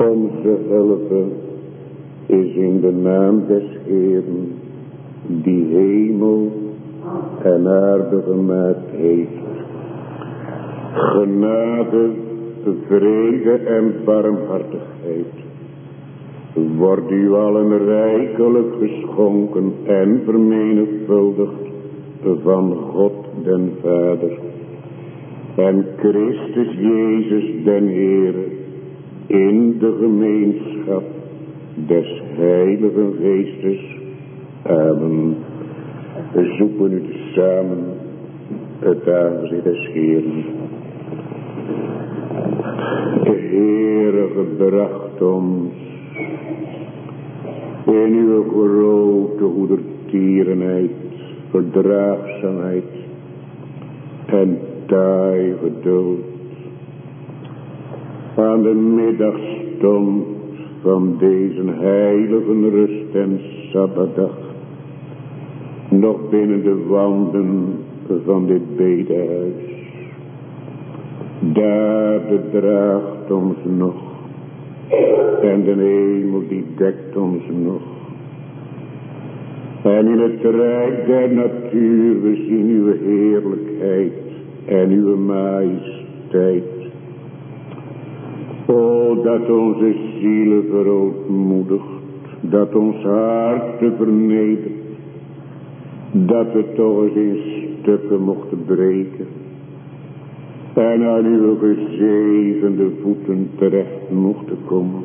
Onze hulp is in de naam des Heeren, die hemel en aarde gemaakt heeft. Genade, vrede en barmhartigheid wordt u allen rijkelijk geschonken en vermenigvuldigd van God den Vader en Christus Jezus den Heere in de gemeenschap des Heiligen Geestes. Amen. We zoeken u samen het aangezicht des Heeren. De Heere gebracht ons in uw grote goedertierenheid, verdraagzaamheid en taai geduld. Aan de middagstond van deze heilige rust en sabbatdag, nog binnen de wanden van dit bedehuis. Daar draagt ons nog, en de hemel die dekt ons nog. En in het rijk der natuur we zien uw heerlijkheid en uw majesteit. O, dat onze zielen verootmoedigt, dat ons hart vernedert, dat we toch eens in stukken mochten breken en aan uw gezegende voeten terecht mochten komen,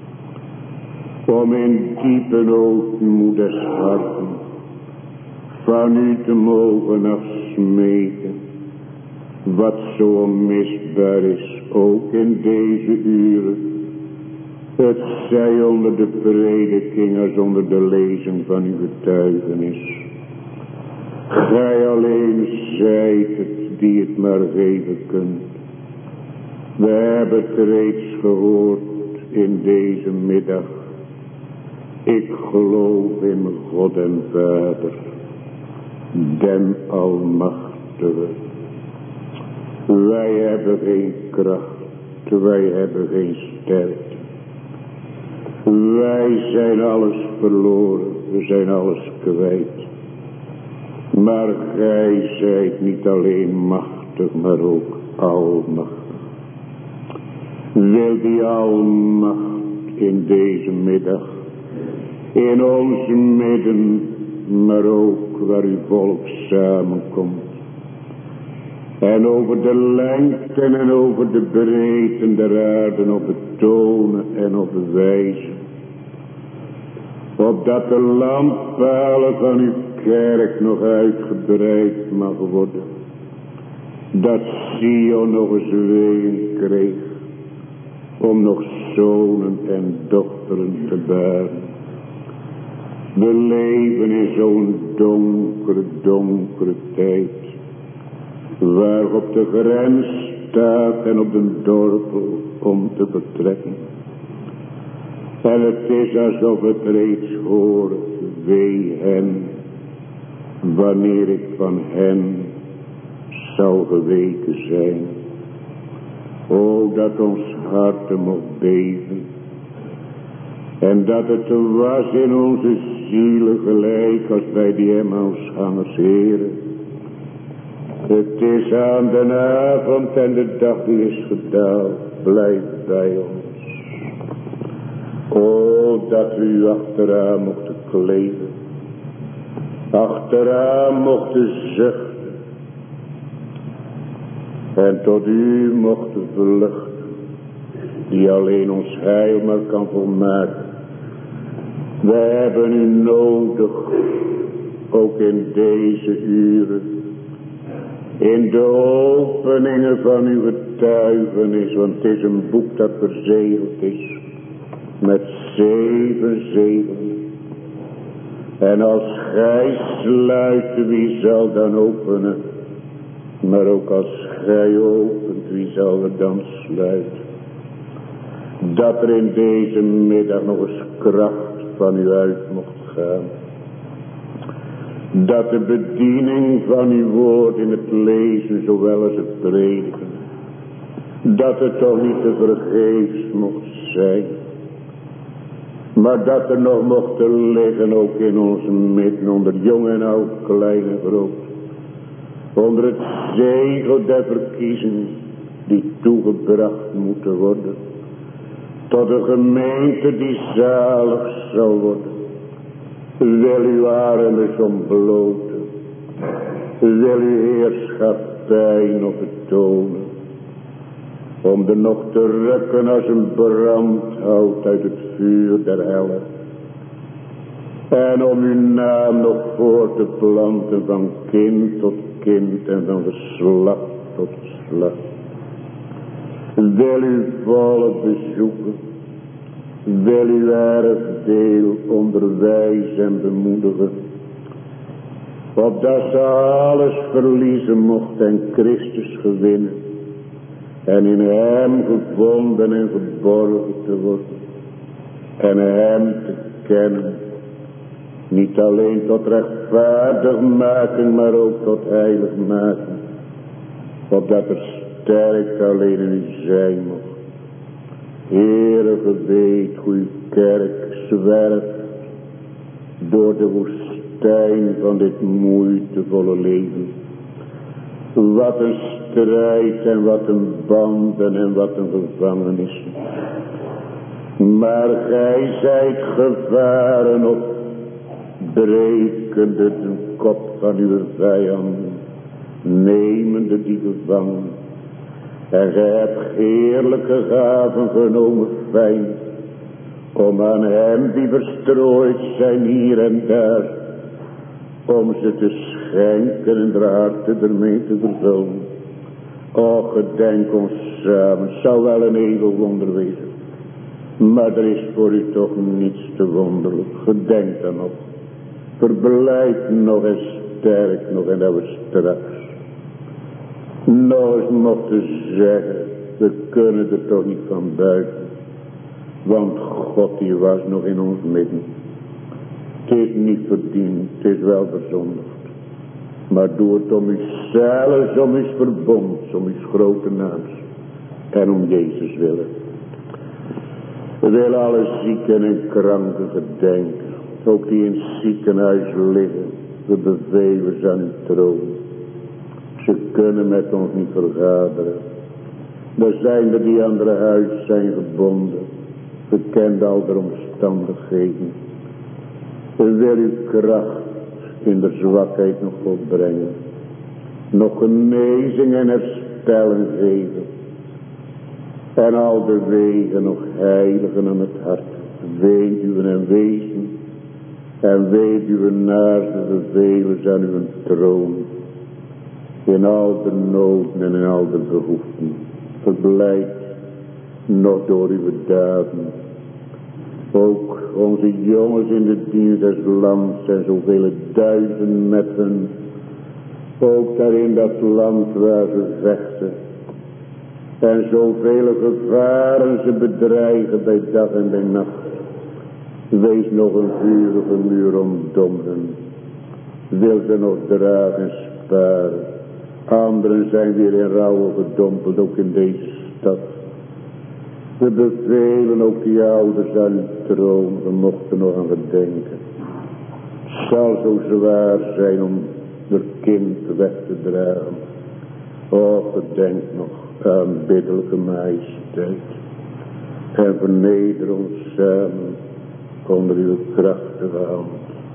om in diepe noodmoed des harten van u te mogen afsmeken, wat zo onmisbaar is, ook in deze uren. Het zij onder de prediking als onder de lezing van uw getuigenis. Gij alleen zijt het die het maar geven kunt. We hebben het reeds gehoord in deze middag. Ik geloof in God en Vader, den Almachtige. Wij hebben geen kracht, wij hebben geen sterkte. Wij zijn alles verloren, we zijn alles kwijt. Maar gij zijt niet alleen machtig, maar ook almachtig. Wil die almacht in deze middag, in ons midden, maar ook waar uw volk samenkomt. En over de lengte en over de breedte der aarde op betonen en op bewijzen. Opdat de lampalen van uw kerk nog uitgebreid mag worden. Dat Sion nog eens ween kreeg. Om nog zonen en dochteren te baren. We leven in zo'n donkere tijd. Waarop de grens staat en op de dorpel om te vertrekken. En het is alsof het reeds hoort, wee hen, wanneer ik van hen zou geweken zijn. O, dat ons hart mocht beven. En dat het was in onze zielen gelijk als bij die Emmausgangers, Heren. Het is aan de avond en de dag die is gedaald. Blijf bij ons. O, dat u achteraan mocht kleven. Achteraan mocht zuchten. En tot u mocht vluchten. Die alleen ons heil maar kan volmaken. Wij hebben u nodig. Ook in deze uren. In de openingen van uw getuigenis, want het is een boek dat verzegeld is met 7 zegelen. En als gij sluit, wie zal dan openen? Maar ook als gij opent, wie zal er dan sluiten? Dat er in deze middag nog eens kracht van u uit mocht gaan. Dat de bediening van uw woord in het lezen zowel als het prediken, dat het toch niet te vergeefs mocht zijn. Maar dat er nog mochten liggen ook in ons midden, onder jong en oud, klein en groot. Onder het zegel der verkiezing die toegebracht moeten worden. Tot een gemeente die zalig zal worden. Wil uw armen ontbloten. Wil uw heerschappij nog betonen. Om er nog te rukken als een brandhout uit het vuur der helle. En om uw naam nog voor te planten van kind tot kind en van geslacht tot geslacht. Wil uw volk bezoeken. Wil uw erfdeel onderwijzen en bemoedigen. Opdat ze alles verliezen mocht en Christus gewinnen. En in hem gevonden en geborgen te worden. En hem te kennen. Niet alleen tot rechtvaardig maken, maar ook tot heilig maken. Opdat er sterk alleen in u zijn mocht. Heere, weet hoe uw kerk zwerft door de woestijn van dit moeitevolle leven. Wat een strijd en wat een banden en wat een gevangenis. Maar gij zijt gevaren op, brekende de kop van uw vijanden, nemende die gevangen. En gij hebt heerlijke gaven genomen, fijn, om aan hem die verstrooid zijn hier en daar, om ze te schenken en de harten ermee te vervullen. O, gedenk ons samen, het zou wel een eeuwig wonder wezen. Maar er is voor u toch niets te wonderlijk. Gedenk dan nog. Verblijd nog en sterk nog en dat we straks nog eens mochten zeggen, we kunnen er toch niet van buiten. Want God die was nog in ons midden. Het is niet verdiend, het is wel verzondigd. Maar doe het om uzelf, om uw verbond, om uw grote naams. En om Jezus willen. We willen alle zieken en kranken gedenken. Ook die in het ziekenhuis liggen. We bevelen ze aan uw troon. Ze kunnen met ons niet vergaderen. Er zijn er die aan het huis zijn gebonden. Gekend al de omstandigheden. We willen uw kracht in de zwakheid nog volbrengen. Nog genezing en herstellen geven. En al de wegen nog heiligen aan het hart. Weduwen en wezen. En weduwen naar de bevelen aan uw troon. In al de noden en in al de behoeften. Verblijd nog door uw daden. Ook onze jongens in de dienst des lands en zoveel duizenden met hen. Ook daar in dat land waar ze vechten. En zoveel gevaren ze bedreigen bij dag en bij nacht. Wees nog een vurige muur rondom hen. Wil ze nog dragen en sparen. Anderen zijn weer in rouw gedompeld, ook in deze stad. We bevelen ook die ouders aan uw troon, we mochten nog aan gedenken. Het zal zo zwaar zijn om het kind weg te dragen. O, gedenk nog aan biddelijke majesteit. En verneder ons samen onder uw krachtige hand.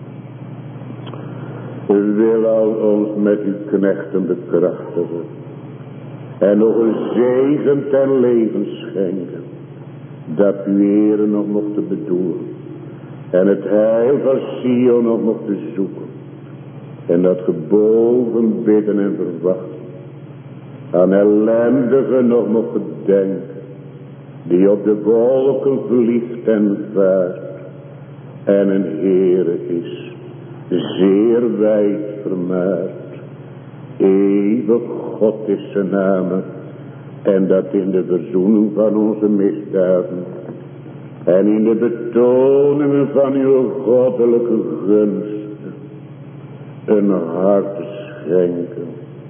U wil al ons met uw knechten bekrachtigen. En nog een zegen ten leven schenken. Dat u Heere nog mocht bedoelen. En het heil van Sion nog mocht zoeken. En dat gebogen bidden en verwachten. Aan ellendigen nog mocht denken. Die op de wolken vliegt en vaart. En een Heere is. Zeer wijd vermaard. Eeuwig God is zijn naam. En dat in de verzoening van onze misdaden. En in de betoningen van uw goddelijke gunsten. Een hart te schenken.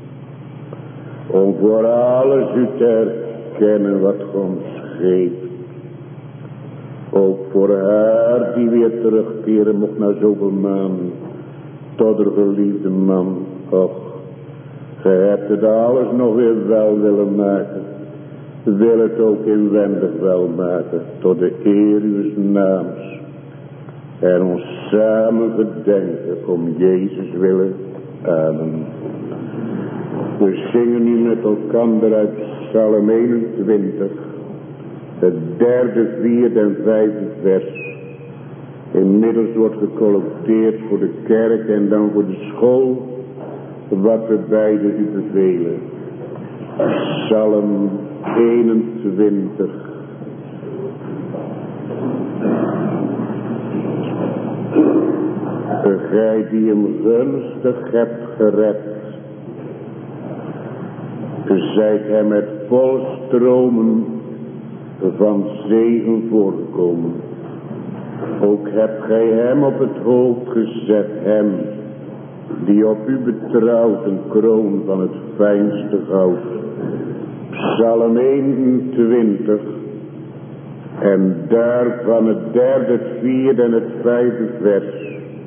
Om voor alles u te herkennen wat God geeft. Ook voor haar die weer terugkeren mocht na zoveel maanden. Tot haar geliefde man. Och, ge hebt het alles nog weer wel willen maken. Wil het ook inwendig wel maken. Tot de eer uws naams. En ons samen gedenken om Jezus willen. Amen. We zingen nu met elkaar uit Psalm 21. Het 3e, 4e en 5e vers. Inmiddels wordt gecollecteerd voor de kerk en dan voor de school. Wat we beide u bevelen. Psalm 21. Gij die hem gunstig hebt gered. Zijt hem met vol stromen van zegen voorgekomen. Ook hebt gij hem op het hoofd gezet, hem die op u betrouwt een kroon van het fijnste goud. Psalm 21 en daarvan het 3e, het 4e en het 5e vers.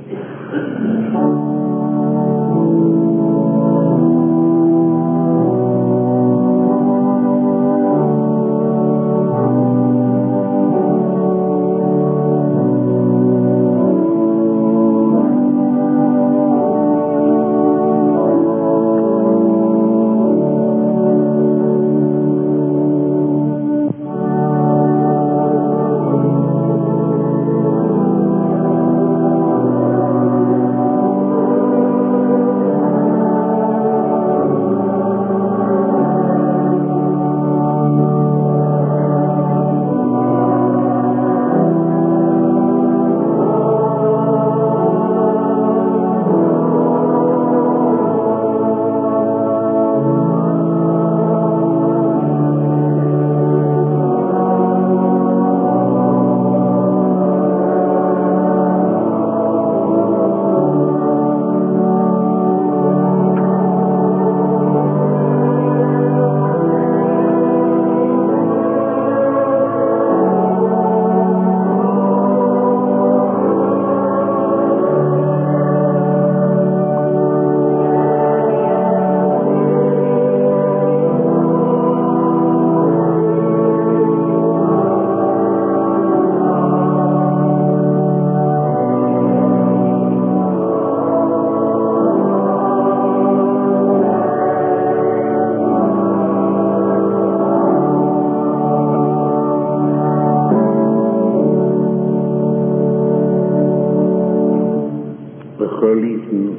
Geliefden,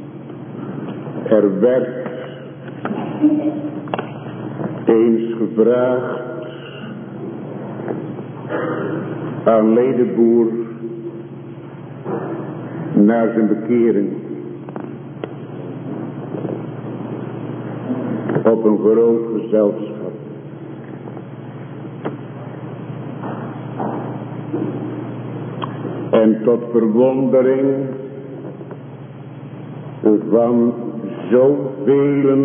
er werd eens gevraagd aan Ledeboer naar zijn bekering op een groot gezelschap. En tot verwondering van zoveel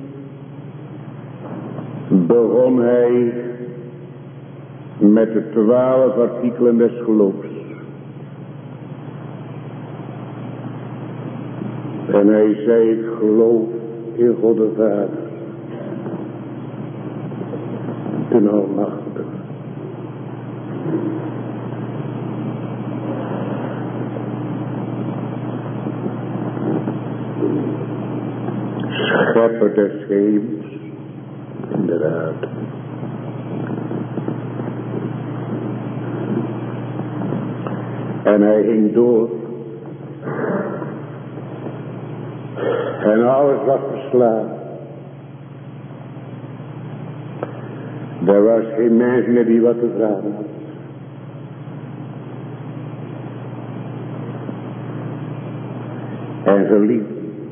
begon hij met de 12 artikelen des geloofs. En hij zei, ik geloof in God de Vader, in Almachtige. Schepper des hemels, inderdaad. En hij ging door. En alles was verslagen. Er was geen mens meer die wat te vragen had. En geliefd,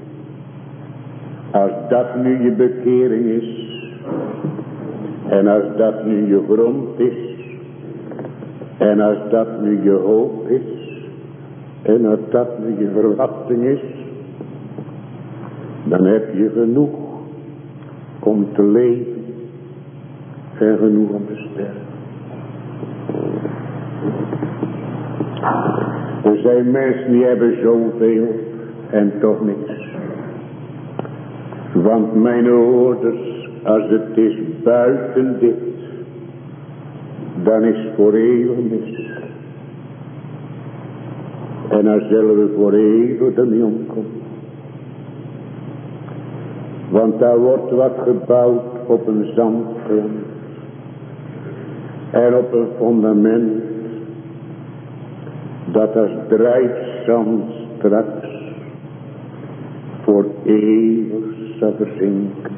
als dat nu je bekering is, en als dat nu je grond is, en als dat nu je hoop is, en als dat nu je verwachting is, dan heb je genoeg om te leven en genoeg om te sterven. Er zijn mensen die hebben zoveel en toch niks. Want mijn ouders, als het is buiten dit, dan is voor eeuwig mis. En dan zullen we voor eeuwig ermee omkomen. Want daar wordt wat gebouwd op een zandgrond. En op een fundament. Dat als drijfzand straks voor eeuwig zal verzinken.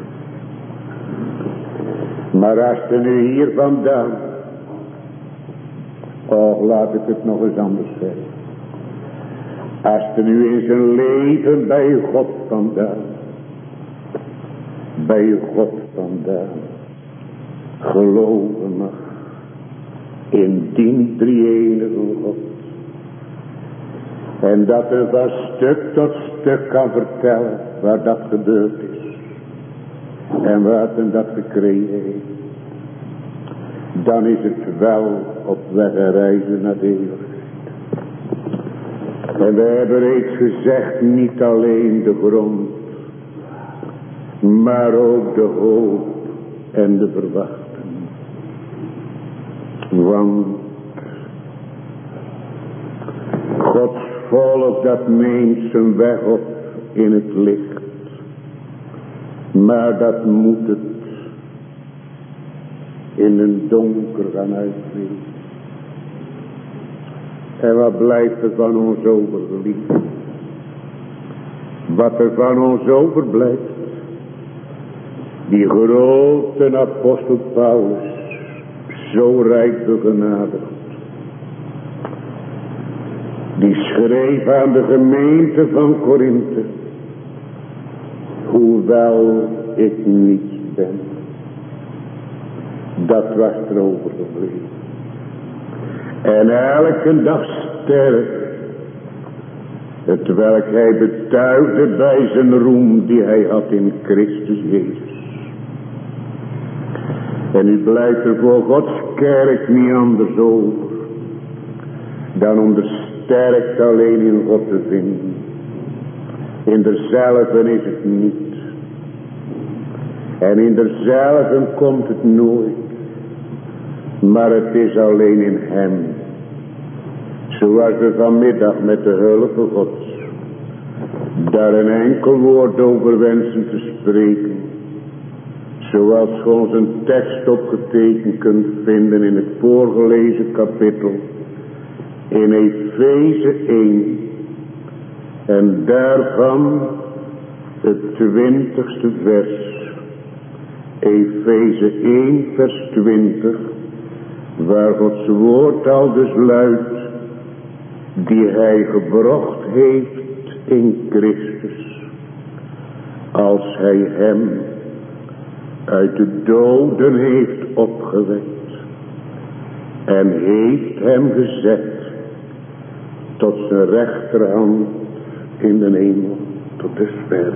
Maar als er nu hier vandaan. Och, laat ik het nog eens anders zeggen. Als er nu in zijn leven bij God vandaan. Bij God vandaan. Geloven mag. In die drie-enige God. En dat er van stuk tot stuk kan vertellen. Waar dat gebeurd is. En waar men dat gekregen heeft. Dan is het wel op weg en reizen naar de eeuwigheid. En we hebben reeds gezegd, niet alleen de grond, maar ook de hoop en de verwachting. Want Gods volk dat neemt zijn weg op in het licht. Maar dat moet het in een donker gaan uitwezen. En wat blijft er van ons overgeliefd? Wat er van ons overblijft. Die grote apostel Paulus. Zo rijk begenadigd. Die schreef aan de gemeente van Korinthe. Hoewel ik niets ben. Dat was er overgebleven. En elke dag sterft. Het welk hij betuigde bij zijn roem die hij had in Christus Jezus. En nu blijft er voor Gods kerk niet anders over. Dan om de sterkte alleen in God te vinden. In derzelven is het niet. En in derzelven komt het nooit. Maar het is alleen in hem. Zoals we vanmiddag met de hulp van Gods daar een enkel woord over wensen te spreken. Zoals we ons een tekst opgetekend kunt vinden in het voorgelezen kapitel. In Efeze 1. En daarvan het 20ste vers. Efeze 1 vers 20. Waar Gods woord al dus luidt. Die hij gebracht heeft in Christus. Als hij hem uit de doden heeft opgewekt. En heeft hem gezet. Tot zijn rechterhand in de hemel. Tot de sfeer.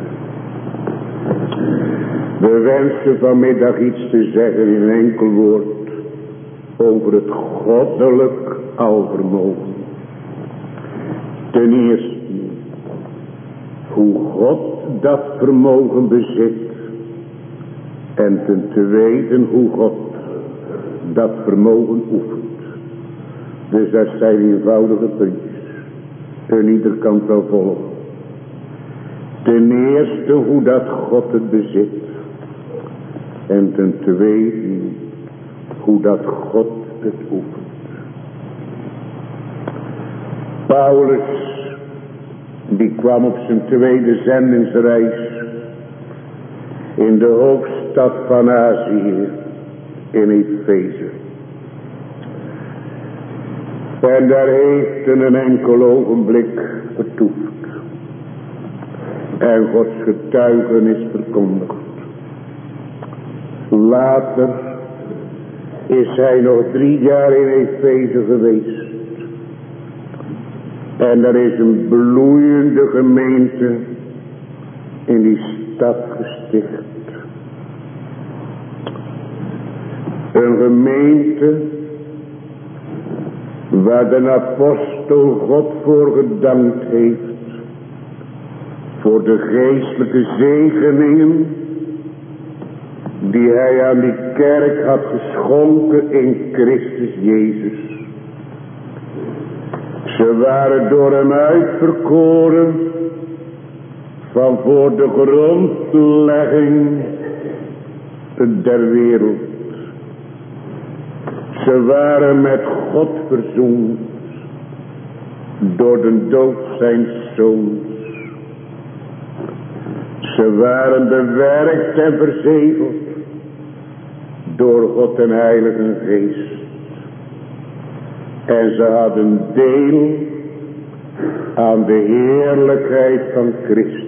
We wensen vanmiddag iets te zeggen in een enkel woord. Over het goddelijk alvermogen. Ten eerste. Hoe God dat vermogen bezit. En ten tweede hoe God dat vermogen oefent. Dus dat zijn eenvoudige puntjes. En ieder kan het wel volgen. Ten eerste hoe dat God het bezit. En ten tweede hoe dat God het oefent. Paulus, die kwam op zijn tweede zendingsreis in de hoofdstad van Azië, in Efeze. En daar heeft hij een enkel ogenblik vertoefd. En Gods getuigenis verkondigd. Later is hij nog 3 jaar in Efeze geweest. En er is een bloeiende gemeente in die stad gesticht. Een gemeente waar de apostel God voor gedankt heeft. Voor de geestelijke zegeningen die hij aan die kerk had geschonken in Christus Jezus. Ze waren door hem uitverkoren van voor de grondlegging der wereld. Ze waren met God verzoend door de dood zijn zoons. Ze waren bewerkt en verzegeld door God en Heilige Geest. En ze hadden deel aan de heerlijkheid van Christus.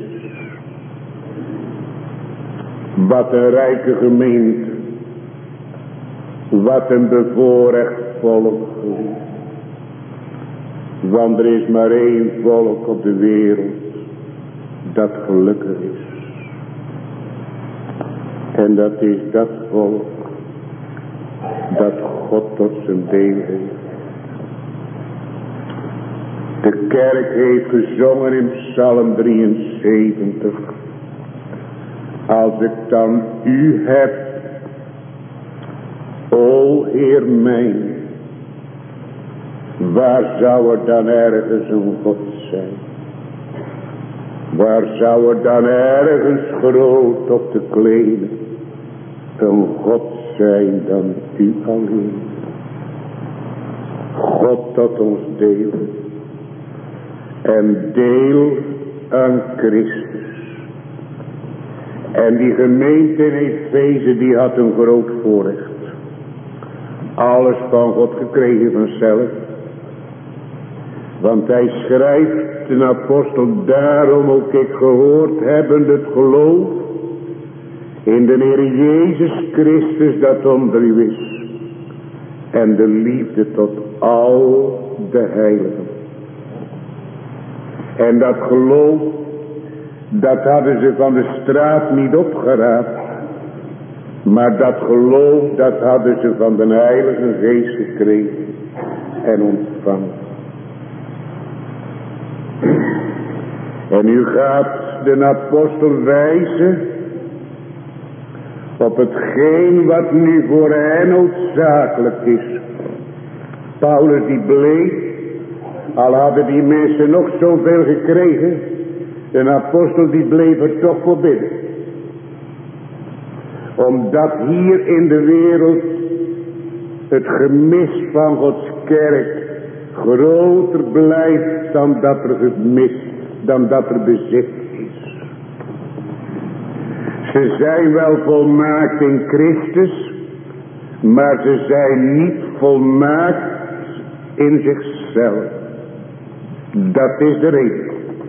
Wat een rijke gemeente. Wat een bevoorrecht volk. Want er is maar één volk op de wereld dat gelukkig is. En dat is dat volk dat God tot zijn deel heeft. De kerk heeft gezongen in Psalm 73. Als ik dan u heb, o Heer mijn, waar zou er dan ergens een God zijn? Waar zou er dan ergens groot op de kleine een God zijn dan u alleen? God tot ons deel. En deel aan Christus. En die gemeente in Efeze die had een groot voorrecht. Alles van God gekregen vanzelf. Want hij schrijft, de apostel, daarom ook ik gehoord hebben het geloof in de Heer Jezus Christus dat onder u is. En de liefde tot al de heiligen. En dat geloof, dat hadden ze van de straat niet opgeraapt. Maar dat geloof, dat hadden ze van de Heilige Geest gekregen en ontvangen. En nu gaat de apostel wijzen op hetgeen wat nu voor hen noodzakelijk is. Paulus die bleef, al hadden die mensen nog zoveel gekregen, de apostel die bleef er toch voor bidden. Omdat hier in de wereld het gemis van Gods kerk groter blijft dan dat er gemis, dan dat er bezit is. Ze zijn wel volmaakt in Christus, maar ze zijn niet volmaakt in zichzelf. Dat is de reden.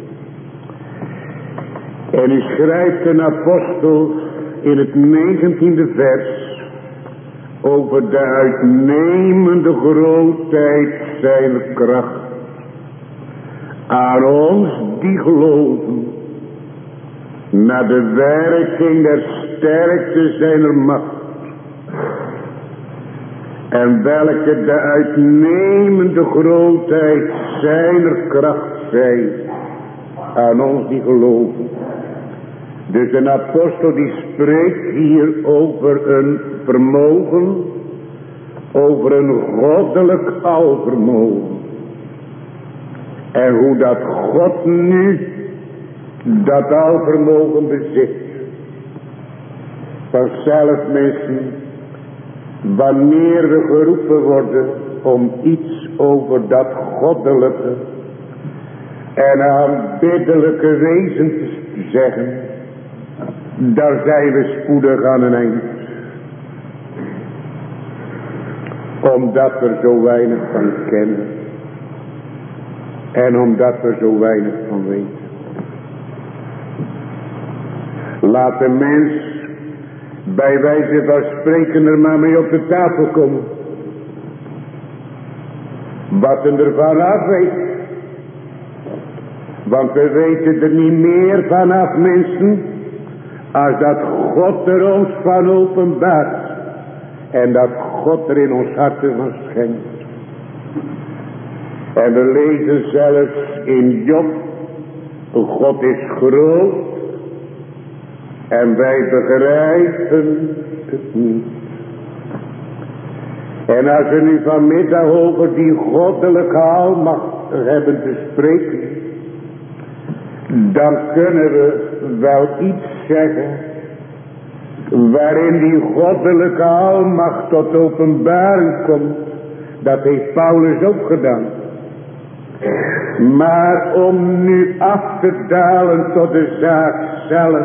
En u schrijft een apostel in het 19e vers over de uitnemende grootheid zijner kracht aan ons die geloven, naar de werking der sterkte zijner macht, en welke de uitnemende grootheid zijner kracht zij aan ons die geloven. Dus een apostel die spreekt hier over een vermogen, over een goddelijk alvermogen. En hoe dat God nu dat alvermogen bezit. Vanzelf mensen, wanneer we geroepen worden om iets over dat goddelijke en aanbiddelijke wezen te zeggen, daar zijn we spoedig aan een eind. Omdat we er zo weinig van kennen. En omdat we er zo weinig van weten. Laat de mens bij wijze van spreken er maar mee op de tafel komen. Wat er ervan af weet. Want we weten er niet meer vanaf, mensen, als dat God er ons van openbaart. En dat God er in ons harten van schenkt. En we lezen zelfs in Job, God is groot en wij begrijpen het niet. En als we nu vanmiddag over die goddelijke almacht hebben te spreken, dan kunnen we wel iets zeggen waarin die goddelijke almacht tot openbaring komt. Dat heeft Paulus ook gedaan. Maar om nu af te dalen tot de zaak zelf,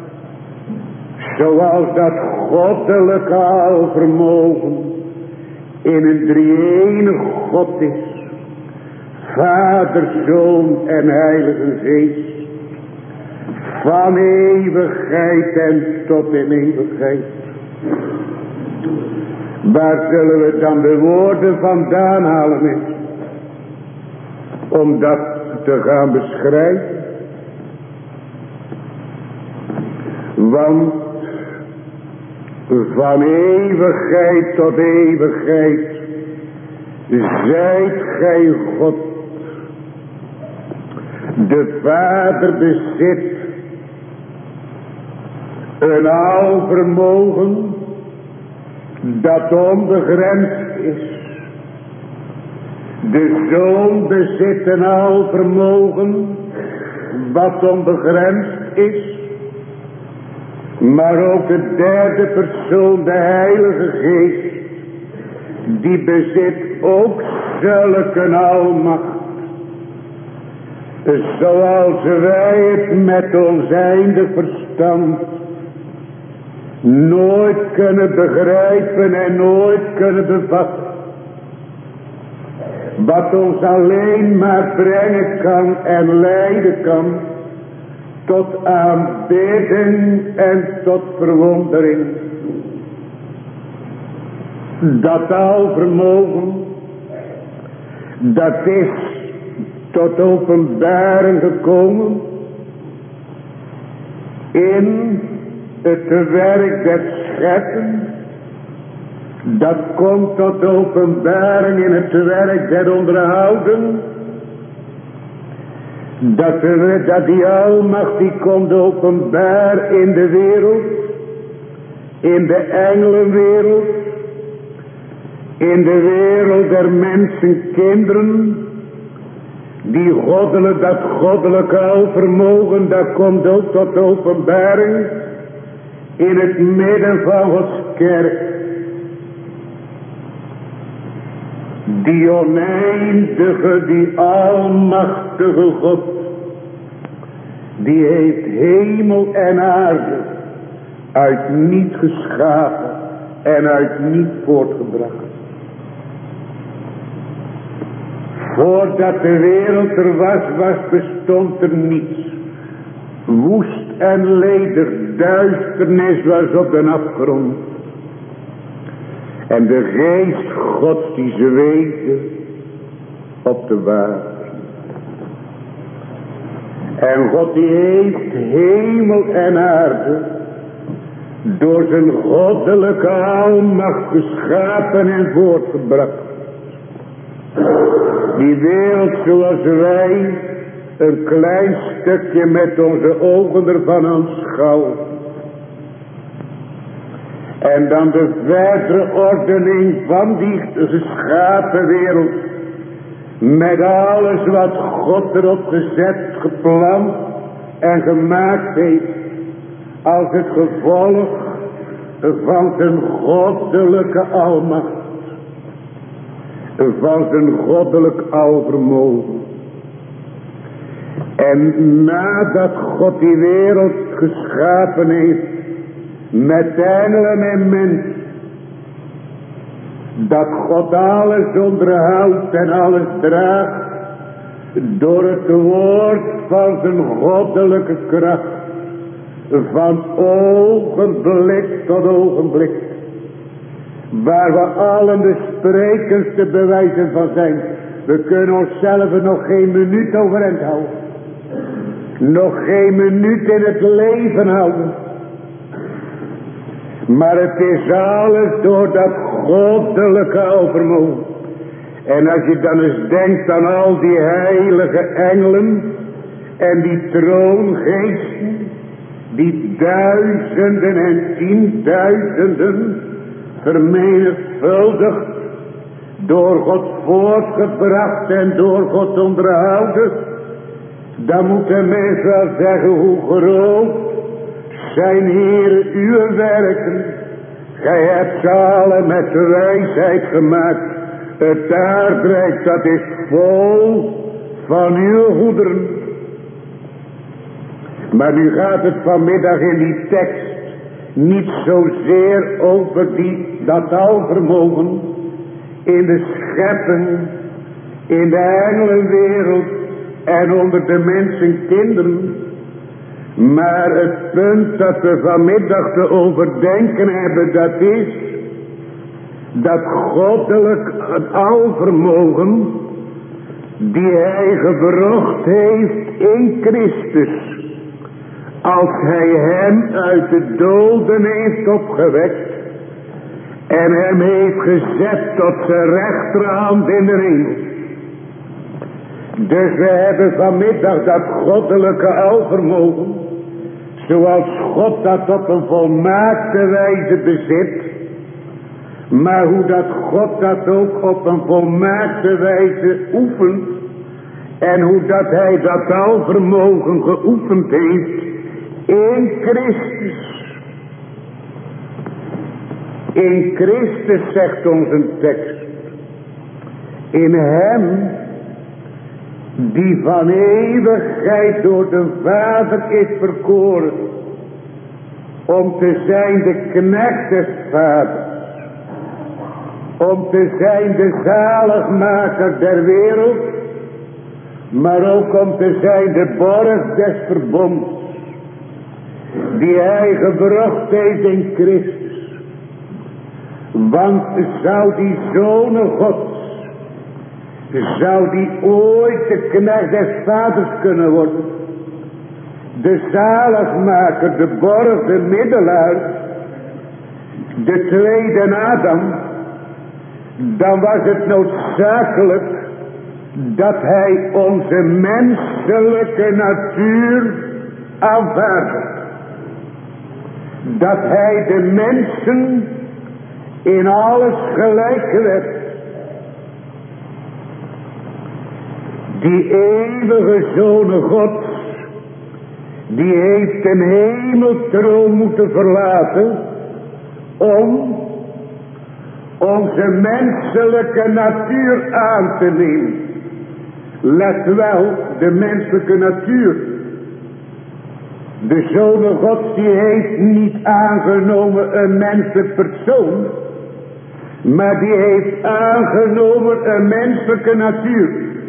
zoals dat goddelijke alvermogen in een drie-enige God is, Vader, Zoon en Heilige Geest, van eeuwigheid en tot in eeuwigheid. Waar zullen we dan de woorden vandaan halen om dat te gaan beschrijven? Want van eeuwigheid tot eeuwigheid zijt gij God. De Vader bezit een alvermogen dat onbegrensd is. De Zoon bezit een alvermogen wat onbegrensd is. Maar ook de derde persoon, de Heilige Geest, die bezit ook zulke almacht. Zoals wij het met ons eindig verstand nooit kunnen begrijpen en nooit kunnen bevatten. Wat ons alleen maar brengen kan en leiden kan tot aanbidding en tot verwondering. Dat alvermogen, dat is tot openbaring gekomen in het werk des scheppen. Dat komt tot openbaring in het werk der onderhouden. Dat die almacht die komt openbaar in de wereld, in de engelenwereld, in de wereld der mensenkinderen. Dat goddelijke alvermogen, dat komt ook tot openbaring in het midden van Gods kerk. Die oneindige, die almachtige God, die heeft hemel en aarde uit niet geschapen en uit niet voortgebracht. Voordat de wereld er was, bestond er niets. Woest en ledig, duisternis was op de afgrond. En de geest Gods die zweefde op de water. En God die heeft hemel en aarde door zijn goddelijke almacht geschapen en voortgebracht. Die wereld zoals wij een klein stukje met onze ogen ervan aanschouwen. En dan de verdere ordening van die geschapen wereld. Met alles wat God erop gezet, gepland en gemaakt heeft. Als het gevolg van zijn goddelijke almacht. Van zijn goddelijk alvermogen. En nadat God die wereld geschapen heeft. Met engelen en mensen. Dat God alles onderhoudt en alles draagt. Door het woord van zijn goddelijke kracht. Van ogenblik tot ogenblik. Waar we allen de sprekers te bewijzen van zijn. We kunnen onszelf nog geen minuut overeind houden. Nog geen minuut in het leven houden. Maar het is alles door dat goddelijke alvermogen. En als je dan eens denkt aan al die heilige engelen en die troongeesten, die duizenden en tienduizenden vermenigvuldigd door God voortgebracht en door God onderhouden, dan moet de mens wel zeggen hoe groot zijn Heere uw werken. Gij hebt ze alle met wijsheid gemaakt. Het aardrijk dat is vol van uw goederen. Maar nu gaat het vanmiddag in die tekst niet zozeer over dat alvermogen in de schepping, in de engelenwereld en onder de mensenkinderen. Maar het punt dat we vanmiddag te overdenken hebben, dat is dat goddelijk alvermogen die hij gebracht heeft in Christus. Als hij hem uit de doden heeft opgewekt en hem heeft gezet tot zijn rechterhand in de hemel. Dus we hebben vanmiddag dat goddelijke alvermogen, zoals God dat op een volmaakte wijze bezit, maar hoe dat God dat ook op een volmaakte wijze oefent, en hoe dat hij dat alvermogen geoefend heeft in Christus. In Christus, zegt onze tekst, in hem die van eeuwigheid door de Vader is verkoren om te zijn de knecht des Vaders, om te zijn de zaligmaker der wereld, maar ook om te zijn de borg des verbonds, die hij gebracht heeft in Christus. Want zou die Zoon Gods, zou die ooit de knecht des Vaders kunnen worden, de zaligmaker, de borg, de middelaar, de tweede Adam, dan was het noodzakelijk dat hij onze menselijke natuur aanvaardde. Dat hij de mensen in alles gelijk werd. Die eeuwige Zoon Gods, die heeft een hemeltroon moeten verlaten om onze menselijke natuur aan te nemen. Let wel, de menselijke natuur. De Zoon Gods die heeft niet aangenomen een menselijk persoon, maar die heeft aangenomen een menselijke natuur.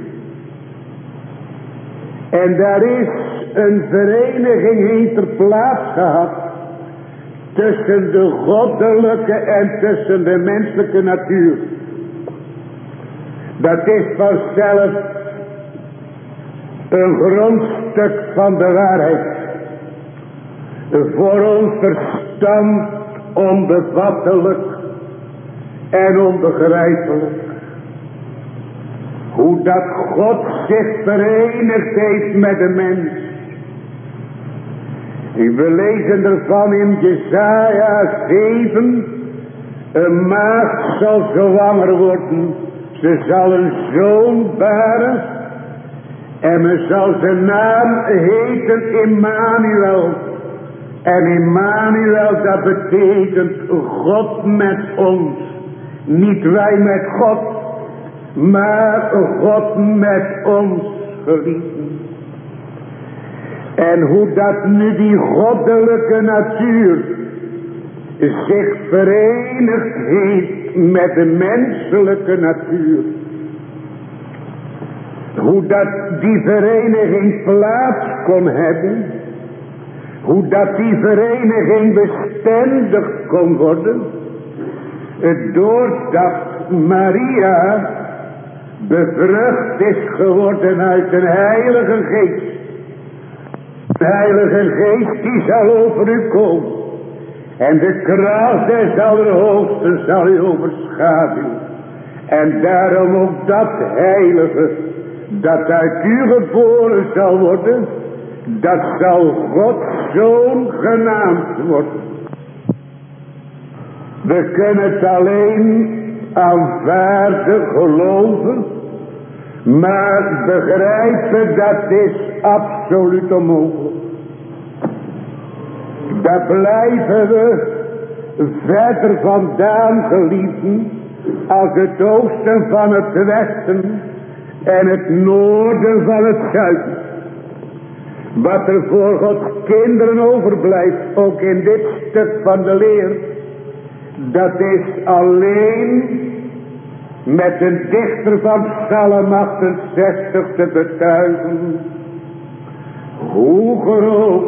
En daar is een vereniging in ter plaats gehad tussen de goddelijke en tussen de menselijke natuur. Dat is vanzelf een grondstuk van de waarheid. Voor ons verstand onbevattelijk en onbegrijpelijk. Hoe dat God zich verenigd heeft met de mens. We lezen ervan in Jesaja 7. Een maagd zal zwanger worden. Ze zal een zoon baren. En men zal zijn naam heten Immanuel. En Immanuel, dat betekent God met ons. Niet wij met God, maar God met ons, geliefden. En hoe dat nu die goddelijke natuur zich verenigd heeft met de menselijke natuur. Hoe dat die vereniging plaats kon hebben. Hoe dat die vereniging bestendig kon worden. Doordat Maria bevrucht is geworden uit een heilige geest. De heilige geest die zal over u komen. En de kracht des Allerhoogsten zal u overschaduwen. En daarom ook dat heilige, dat uit u geboren zal worden, dat zal Gods Zoon genaamd worden. We kunnen het alleen aanvaarden, geloven, maar begrijpen, dat is absoluut onmogelijk. Daar blijven we verder vandaan, geliefden, als het oosten van het westen en het noorden van het zuiden. Wat er voor Gods kinderen overblijft, ook in dit stuk van de leer, dat is alleen met een dichter van Psalm 68 te betuigen. Hoe groot,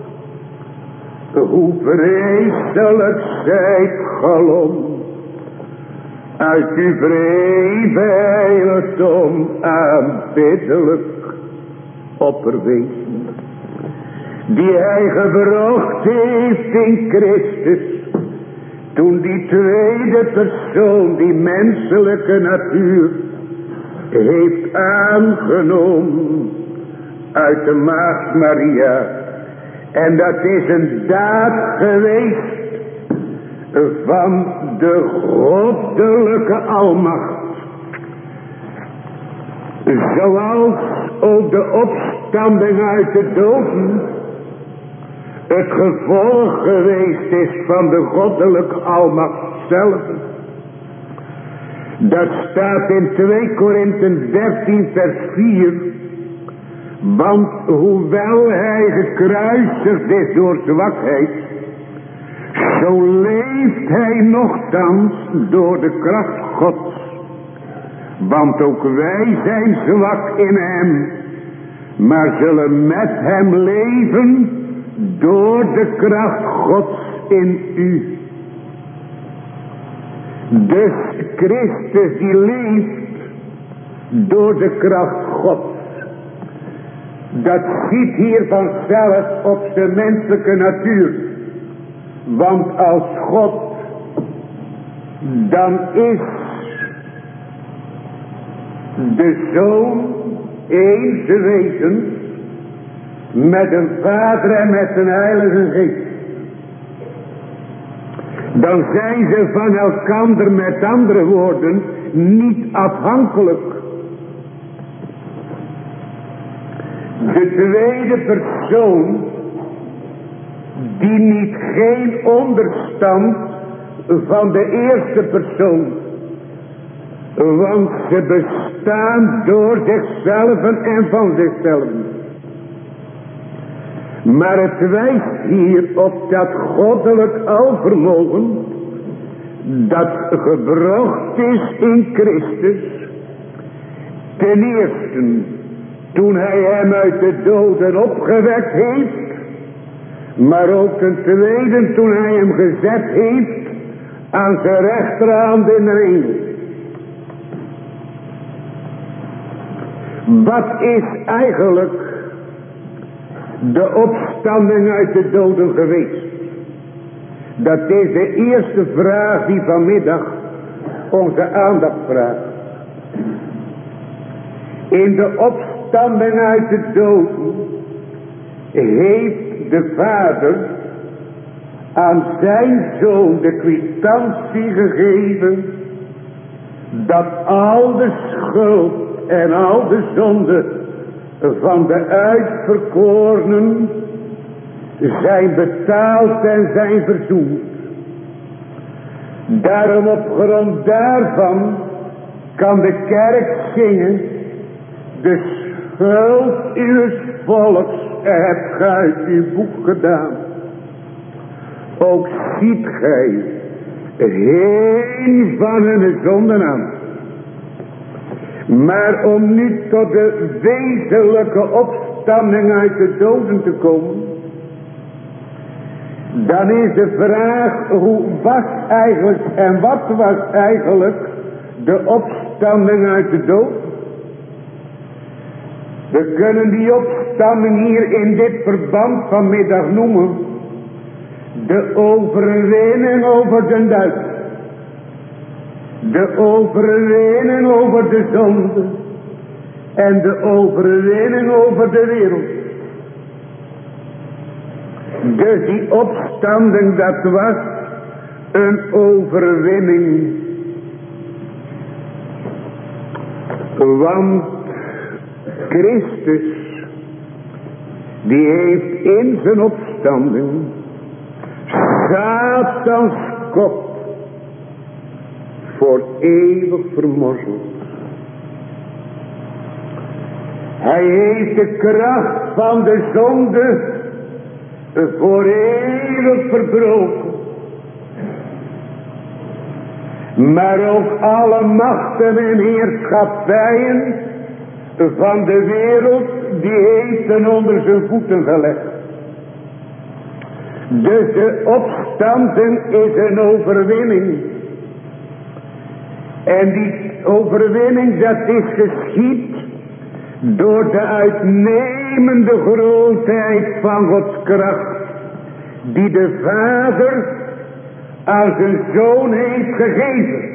hoe vreselijk zijt galom, uit uw vrede heiligdom aanbiddelijk opperwezen, die hij gebracht heeft in Christus, toen die tweede persoon, die menselijke natuur, heeft aangenomen uit de maagd Maria. En dat is een daad geweest van de goddelijke almacht. Zoals ook de opstanding uit de doden het gevolg geweest is van de goddelijke almacht zelf. Dat staat in 2 Korinthe 13 vers 4. Want hoewel hij gekruisigd is door zwakheid, zo leeft hij nochtans door de kracht Gods. Want ook wij zijn zwak in hem, maar zullen met hem leven door de kracht Gods in u. Dus Christus die leeft door de kracht Gods. Dat ziet hier vanzelf op zijn menselijke natuur. Want als God, dan is de Zoon eens wezen met een Vader en met een Heilige Geest. Dan zijn ze van elkander, met andere woorden, niet afhankelijk. De tweede persoon, die niet geen onderstand van de eerste persoon, want ze bestaan door zichzelf en van zichzelf. Maar het wijst hier op dat goddelijk alvermogen dat gebracht is in Christus. Ten eerste toen hij hem uit de doden opgewekt heeft, maar ook ten tweede toen hij hem gezet heeft aan zijn rechterhand in de hemel. Wat is eigenlijk de opstanding uit de doden geweest? Dat is de eerste vraag die vanmiddag onze aandacht vraagt. In de opstanding uit de doden heeft de Vader aan zijn Zoon de kwitantie gegeven dat al de schuld en al de zonde van de uitverkorenen zijn betaald en zijn verzoend. Daarom op grond daarvan kan de kerk zingen: de schuld uw volks hebt gij uit uw boek gedaan. Ook ziet gij geen van hun zonden aan. Maar om nu tot de wezenlijke opstanding uit de doden te komen, dan is de vraag: hoe was eigenlijk en wat was eigenlijk de opstanding uit de dood? We kunnen die opstanding hier in dit verband vanmiddag noemen de overwinning over de duivel. De overwinning over de zonde. En de overwinning over de wereld. Dus die opstanding, dat was een overwinning. Want Christus, die heeft in zijn opstanding Satans kop voor eeuwig vermorzeld. Hij heeft de kracht van de zonde voor eeuwig verbroken. Maar ook alle machten en heerschappijen van de wereld, die heeft hij onder zijn voeten gelegd. Dus de opstanding is een overwinning. En die overwinning, dat is geschied door de uitnemende grootheid van Gods kracht, die de Vader aan zijn Zoon heeft gegeven.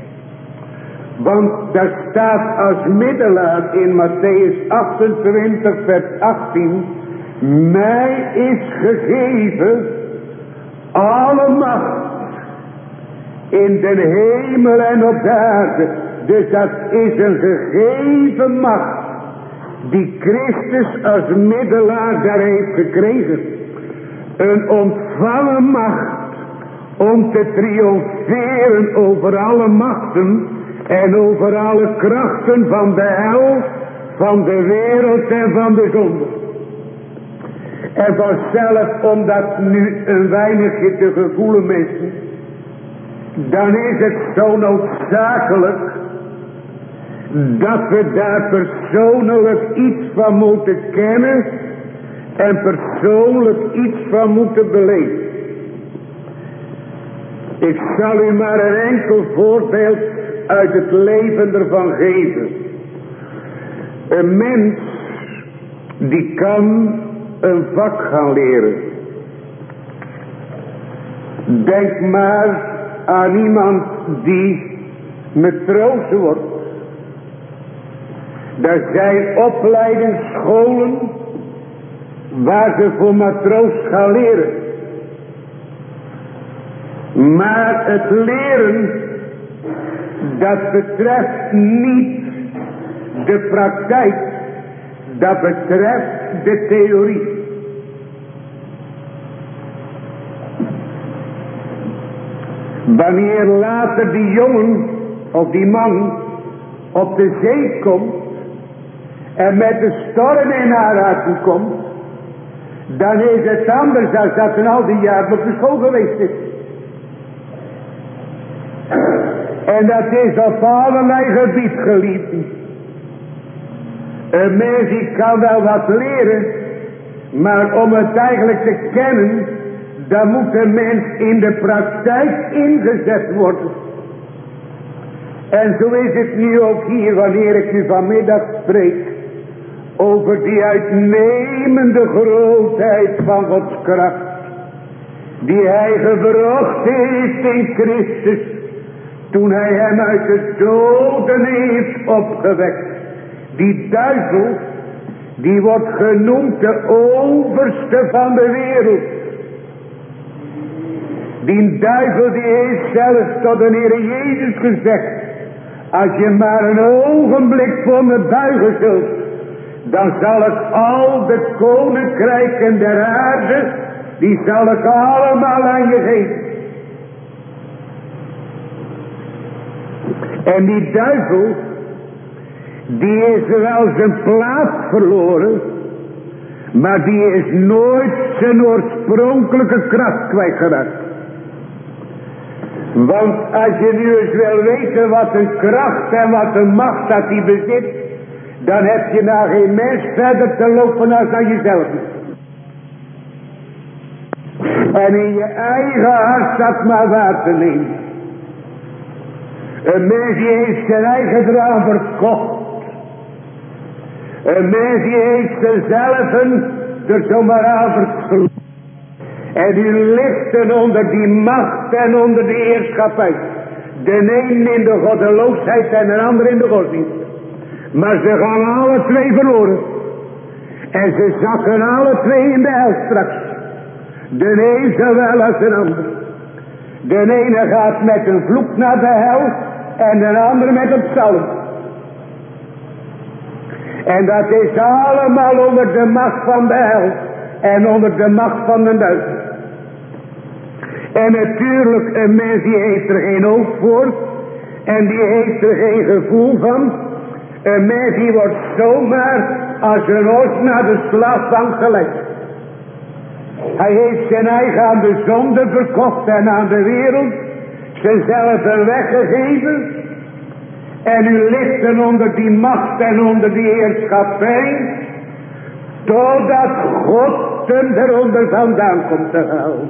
Want daar staat als middelaar in Matthäus 28 vers 18, mij is gegeven alle macht in de hemel en op de aarde. Dus dat is een gegeven macht die Christus als middelaar daar heeft gekregen. Een ontvangen macht om te triomferen over alle machten en over alle krachten van de hel, van de wereld en van de zonde. En vanzelf, om dat nu een weinigje te gevoelen, mensen, dan is het zo noodzakelijk dat we daar persoonlijk iets van moeten kennen en persoonlijk iets van moeten beleven. Ik zal u maar een enkel voorbeeld uit het leven ervan geven. Een mens die kan een vak gaan leren. Denk maar aan iemand die matroos wordt. Er zijn opleidingsscholen waar ze voor matroos gaan leren. Maar het leren, dat betreft niet de praktijk, dat betreft de theorie. Wanneer later die jongen of die man op de zee komt en met de storm in aanraking komt, dan is het anders dan dat hij al die jaren op de school geweest is. En dat is op allerlei gebied, geliefden. Een mens die kan wel wat leren, maar om het eigenlijk te kennen, dan moet een mens in de praktijk ingezet worden. En zo is het nu ook hier, wanneer ik u vanmiddag spreek over die uitnemende grootheid van Gods kracht, die hij gebracht heeft in Christus, toen hij hem uit de doden heeft opgewekt. Die duivel, die wordt genoemd de overste van de wereld. Die duivel die heeft zelfs tot de Heer Jezus gezegd, als je maar een ogenblik voor me buigen zult, dan zal ik al de koninkrijken der aarde, die zal ik allemaal aan je geven. En die duivel, die is wel zijn plaats verloren, maar die is nooit zijn oorspronkelijke kracht kwijtgeraakt. Want als je nu eens wil weten wat een kracht en wat een macht dat hij bezit, dan heb je naar geen mens verder te lopen als naar jezelf. En in je eigen hart dat maar waar te nemen. Een mens die heeft zijn eigen draam verkocht. Een mens die heeft zichzelf er zomaar aan versloten. En die ligt onder die macht en onder de heerschappij. De een in de goddeloosheid en de ander in de godsdienst. Maar ze gaan alle twee verloren. En ze zakken alle twee in de hel straks. De een zowel als de ander. De ene gaat met een vloek naar de hel. En de ander met een psalm. En dat is allemaal onder de macht van de hel. En onder de macht van de duivel. En natuurlijk, een mens die heeft er geen oog voor. En die heeft er geen gevoel van. Een mens die wordt zomaar als een os naar de slachtbank gelegd. Hij heeft zijn eigen aan de zonde verkocht en aan de wereld. Zichzelf weggegeven. En u ligt onder die macht en onder die heerschappij. Totdat God hem eronder vandaan komt te halen.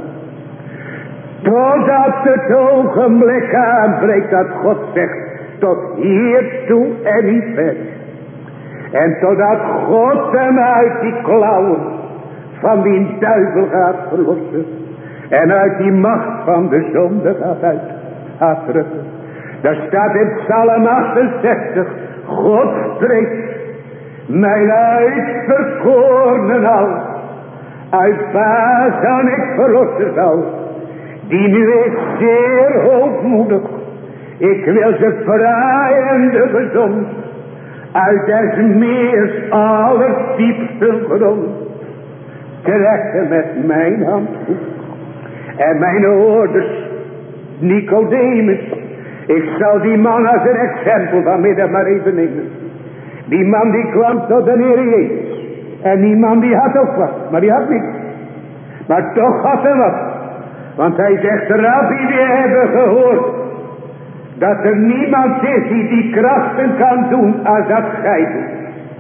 Totdat het ogenblik aanbreekt dat God zegt. Tot hiertoe en niet verder. En totdat God hem uit die klauwen van die duivel gaat verlossen. En uit die macht van de zonde gaat drukken. Daar staat in Psalm 68. God spreekt. Mijn uitverkorenen al. Uit Bazan ik verlossen zal. Die nu is zeer hoogmoedig. Ik wil ze vraaien gezond. Uit des meers allerdiepste grond. Trekken met mijn hand goed. En mijn hoorders, Nicodemus. Ik zal die man als een exempel vanmiddag maar even nemen. Die man die kwam tot de Heer Jezus. En die man die had ook wat, maar die had niks. Maar toch had hij wat. Want hij zegt, Rabbi, we hebben gehoord dat er niemand is die krachten kan doen als dat gij doet.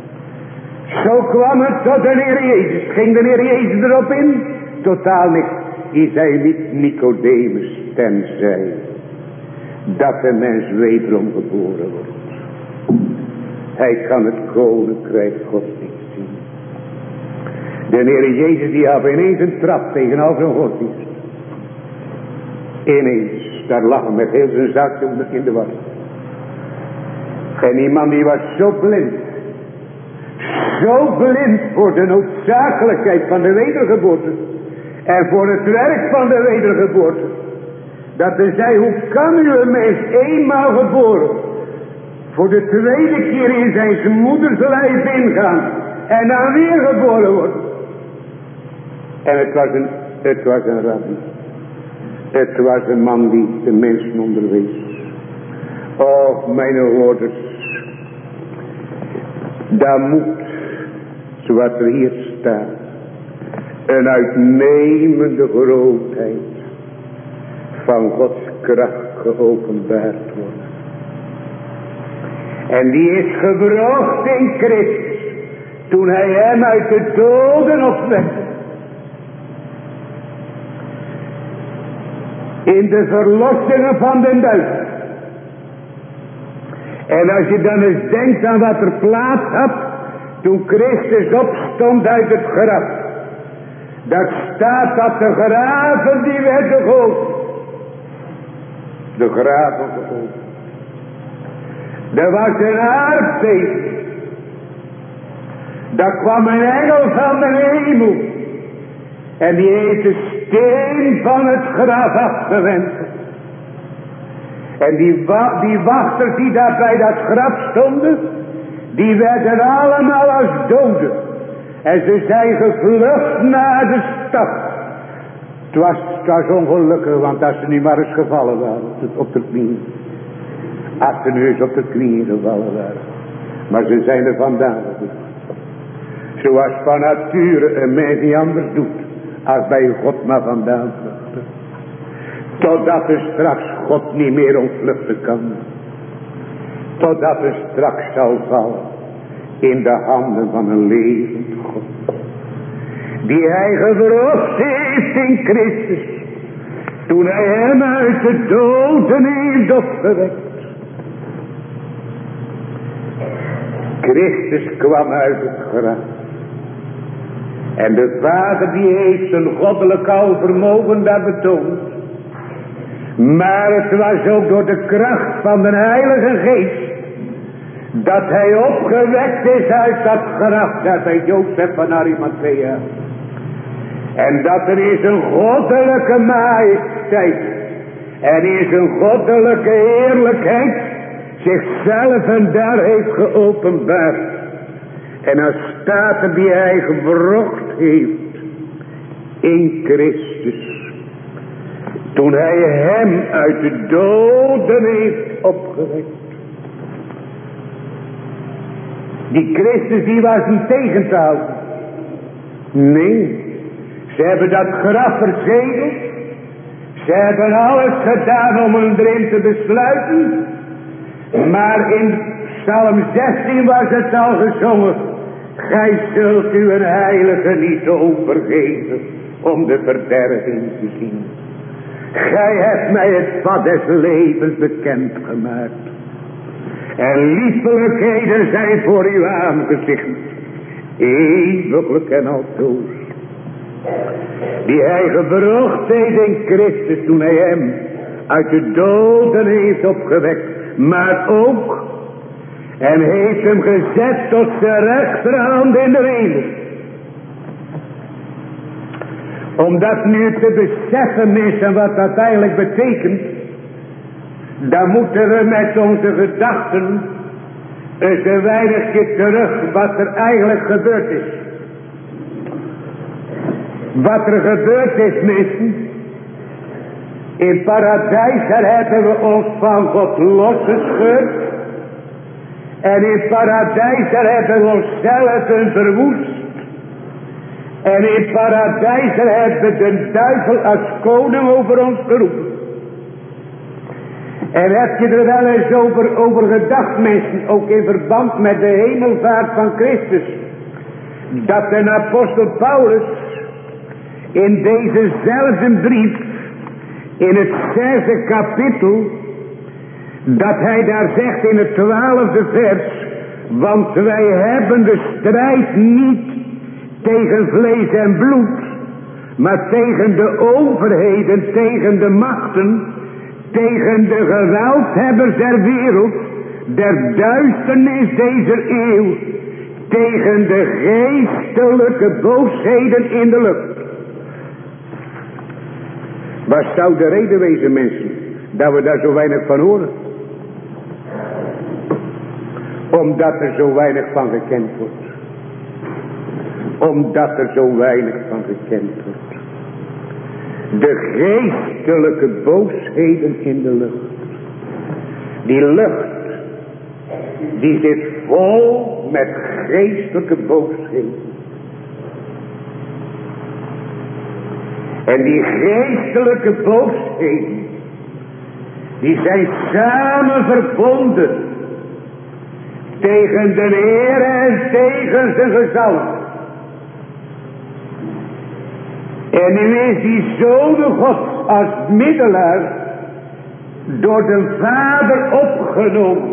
Zo kwam het tot de Heer Jezus. Ging de Heer Jezus erop in? Totaal niks. Hij zei niet Nicodemus, tenzij dat de mens wederom geboren wordt. Hij kan het koninkrijk Gods niet zien. De Heer Jezus die had ineens een trap tegenover zijn godsdienst. Ineens, daar lag hij met heel zijn zakje in de was. En die man die was zo blind. Zo blind voor de noodzakelijkheid van de wedergeboorte. En voor het werk van de wedergeboorte. Dat hij zei, hoe kan u een mens eenmaal geboren voor de tweede keer in zijn moeders lijf ingaan en dan weer geboren worden? En het was een rabbi. Het was een man die de mensen onderwees. Och, mijn hoorders. Daar moet, zoals er hier staat, een uitnemende grootheid van Gods kracht geopenbaard worden. En die is gebracht in Christus, toen hij hem uit de doden opwekte. In de verlossingen van den duivel. En als je dan eens denkt aan wat er plaats had, toen Christus opstond uit het graf. Daar staat dat de graven die werden geopend. De graven geopend. Er was een aardbeving. Daar kwam een engel van de hemel. En die heeft de steen van het graf afgewend. En die wachters die daar bij dat graf stonden, die werden allemaal als doden. En ze zijn gevlucht naar de stad. Het was ongelukkig, want als ze nu maar eens gevallen waren op de knieën. Als ze nu eens op de knieën gevallen waren. Maar ze zijn er vandaan gevlucht. Zoals van nature een mens niet anders doet, als bij God maar vandaan vluchten. Totdat er straks God niet meer ontvluchten kan. Totdat er straks zal vallen in de handen van een levend God. Die hij gebracht heeft in Christus. Toen hij hem uit de doden heeft opgewekt. Christus kwam uit het graf. En de Vader die heeft zijn goddelijk alvermogen daar betoond. Maar het was ook door de kracht van de Heilige Geest dat hij opgewekt is uit dat graf, dat bij Jozef van Arimathea. En dat er is een goddelijke majesteit en is een goddelijke heerlijkheid zichzelf en daar heeft geopenbaard. En dan staat er die hij gewrocht heeft in Christus. Toen hij hem uit de doden heeft opgewekt. Die Christus die was niet tegen te houden. Nee. Ze hebben dat graf verzegeld. Ze hebben alles gedaan om hem erin te besluiten. Maar in Psalm 16 was het al gezongen. Gij zult uw heilige niet overgeven om de verderving te zien. Gij hebt mij het pad des levens bekend gemaakt. En liefelijkheden zijn voor uw aangezicht. Eeuwiglijk en altoos. Die hij gewrocht heeft in Christus toen hij hem uit de doden heeft opgewekt. Maar ook, en heeft hem gezet tot zijn rechterhand in de hemel. Om dat nu te beseffen is en wat dat eigenlijk betekent, dan moeten we met onze gedachten eens een weinigje terug wat er eigenlijk gebeurd is. Wat er gebeurd is, mensen. In paradijs, daar hebben we ons van God losgescheurd. En in paradijs, daar hebben we onszelf verwoest. En in paradijs, daar hebben we de duivel als koning over ons geroepen. En heb je er wel eens over gedacht, mensen, ook in verband met de hemelvaart van Christus, dat de apostel Paulus in dezezelfde brief, in het 6e kapitel, dat hij daar zegt in het 12e vers, want wij hebben de strijd niet tegen vlees en bloed, maar tegen de overheden, tegen de machten, tegen de geweldhebbers der wereld, der duisternis deze eeuw, tegen de geestelijke boosheden in de lucht. Wat zou de reden wezen, mensen, dat we daar zo weinig van horen? Omdat er zo weinig van gekend wordt. Omdat er zo weinig van gekend wordt. De geestelijke boosheden in de lucht. Die lucht, die zit vol met geestelijke boosheden. En die geestelijke boosheden, die zijn samen verbonden tegen de Heer en tegen zijn gezalf. En nu is die Zoon God als middelaar door de Vader opgenomen.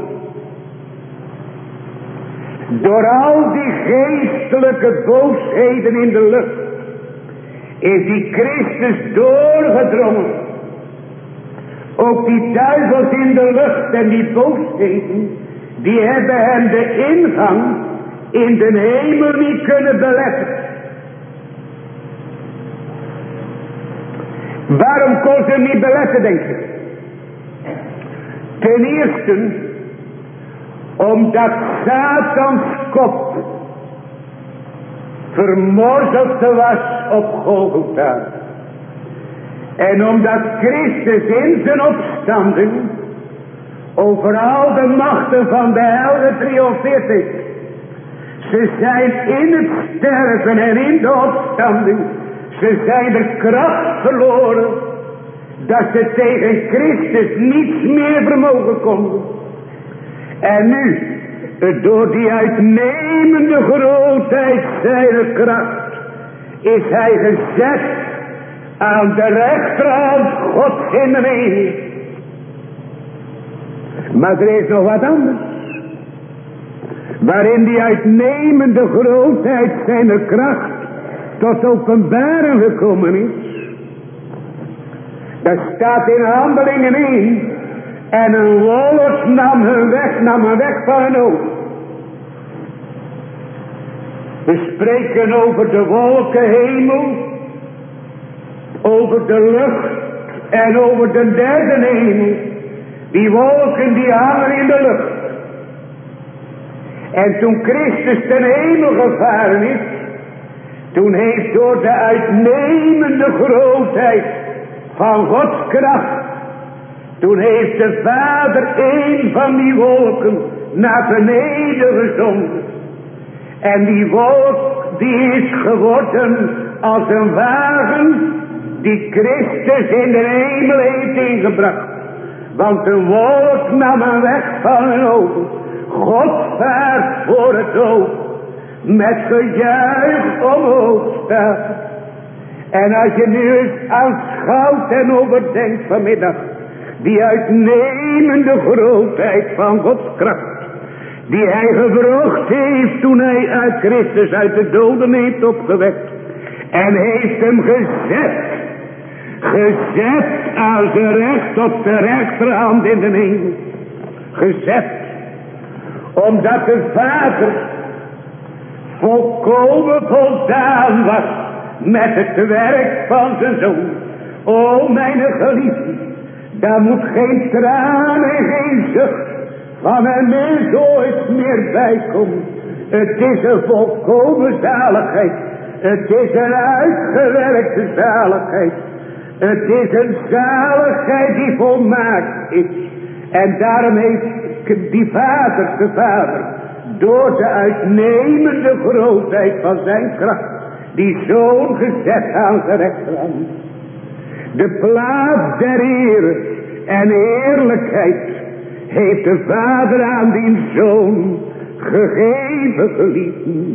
Door al die geestelijke boosheden in de lucht is die Christus doorgedrongen. Ook die duivels in de lucht en die boosheden, die hebben hem de ingang in de hemel niet kunnen beletten. Waarom kon ze hem niet beletten, denk je? Ten eerste, omdat Satans kop vermorzeld was op Golgotha. En omdat Christus in zijn opstanding over al de machten van de hel getriomfeerd heeft. Ze zijn in het sterven en in de opstanding. Ze zijn de kracht verloren. Dat ze tegen Christus niets meer vermogen konden. En nu, door die uitnemende grootheid zijner kracht, is hij gezet aan de rechterhand Gods in de hemel. Maar er is nog wat anders. Waarin die uitnemende grootheid zijner kracht tot openbaring gekomen is. Dat staat in Handelingen 1. En een wolk nam hun weg van hun ogen. We spreken over de wolkenhemel, over de lucht en over de derde hemel. Die wolken die hangen in de lucht. En toen Christus ten hemel gevaren is, toen heeft door de uitnemende grootheid van Gods kracht, toen heeft de Vader een van die wolken naar beneden gezonden. En die wolk die is geworden als een wagen die Christus in de hemel heeft ingebracht. Want de wolk nam hem weg van hun ogen. God vaart voor het oog, met gejuich omhoog staat. En als je nu eens aanschouwt en overdenkt vanmiddag, die uitnemende grootheid van Gods kracht, die hij gebracht heeft toen hij uit Christus uit de doden heeft opgewekt. En heeft hem gezet aan zijn recht op de rechterhand in de hemel. Gezet. Omdat de Vader volkomen voldaan was met het werk van zijn Zoon. O mijn geliefde, daar moet geen traan en geen zucht van een mens ooit meer bij komen. Het is een volkomen zaligheid. Het is een uitgewerkte zaligheid. Het is een zaligheid die volmaakt is. En daarom heeft die Vader, de Vader, door de uitnemende grootheid van zijn kracht, die Zoon gezet aan zijn rechterhand. De plaats der eer en heerlijkheid heeft de Vader aan die Zoon gegeven, geliefden.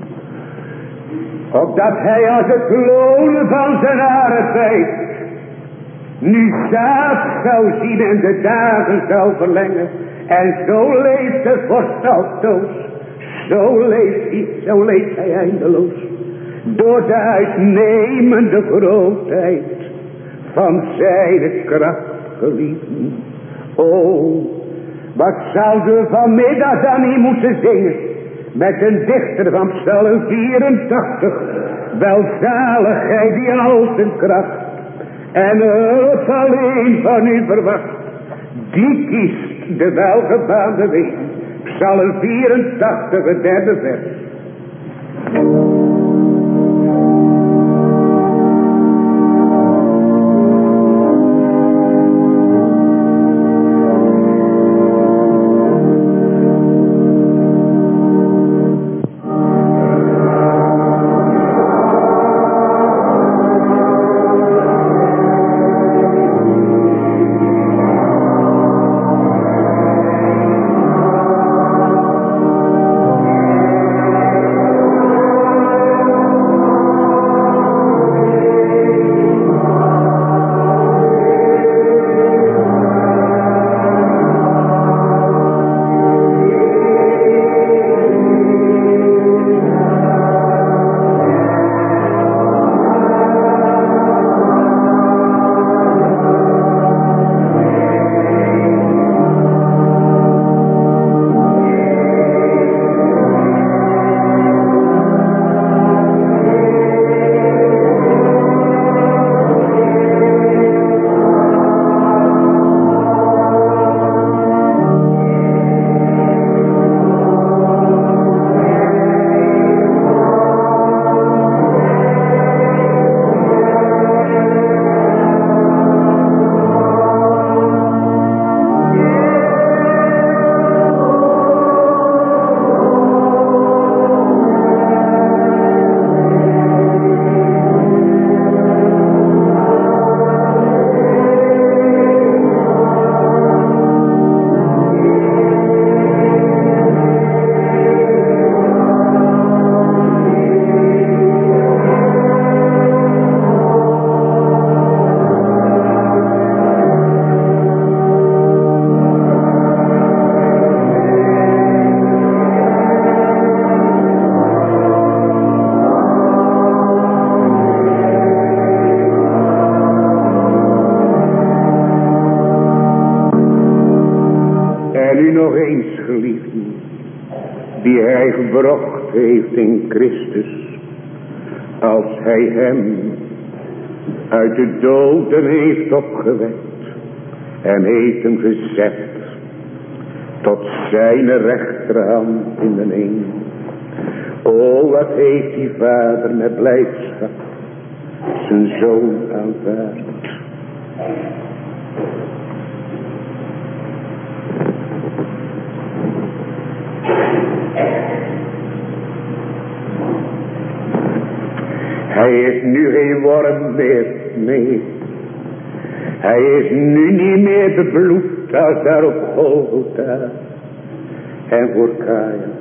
Opdat hij als het lonen van zijn arbeid nu zaad zou zien en de dagen zou verlengen. En zo leeft de vorst altoos. Zo leeft hij eindeloos. Door de uitnemende grootheid van zijn kracht, geliefden. O, wat zouden we vanmiddag dan niet moeten zingen met een dichter van Psalm 84. Welzaligheid die al zijn kracht en hulp alleen van u verwacht. Die kiest de welgebaande weg. Psalm 84, het derde vers. gewrocht heeft in Christus, als hij hem uit de doden heeft opgewekt en heeft hem gezet tot zijn rechterhand in de hemel. O, wat heeft die vader met blijdschap zijn zoon aanvaard. Hij is nu geen worm meer, nee. Hij is nu niet meer bebloed als daar op Golgotha en voor Caiaphas.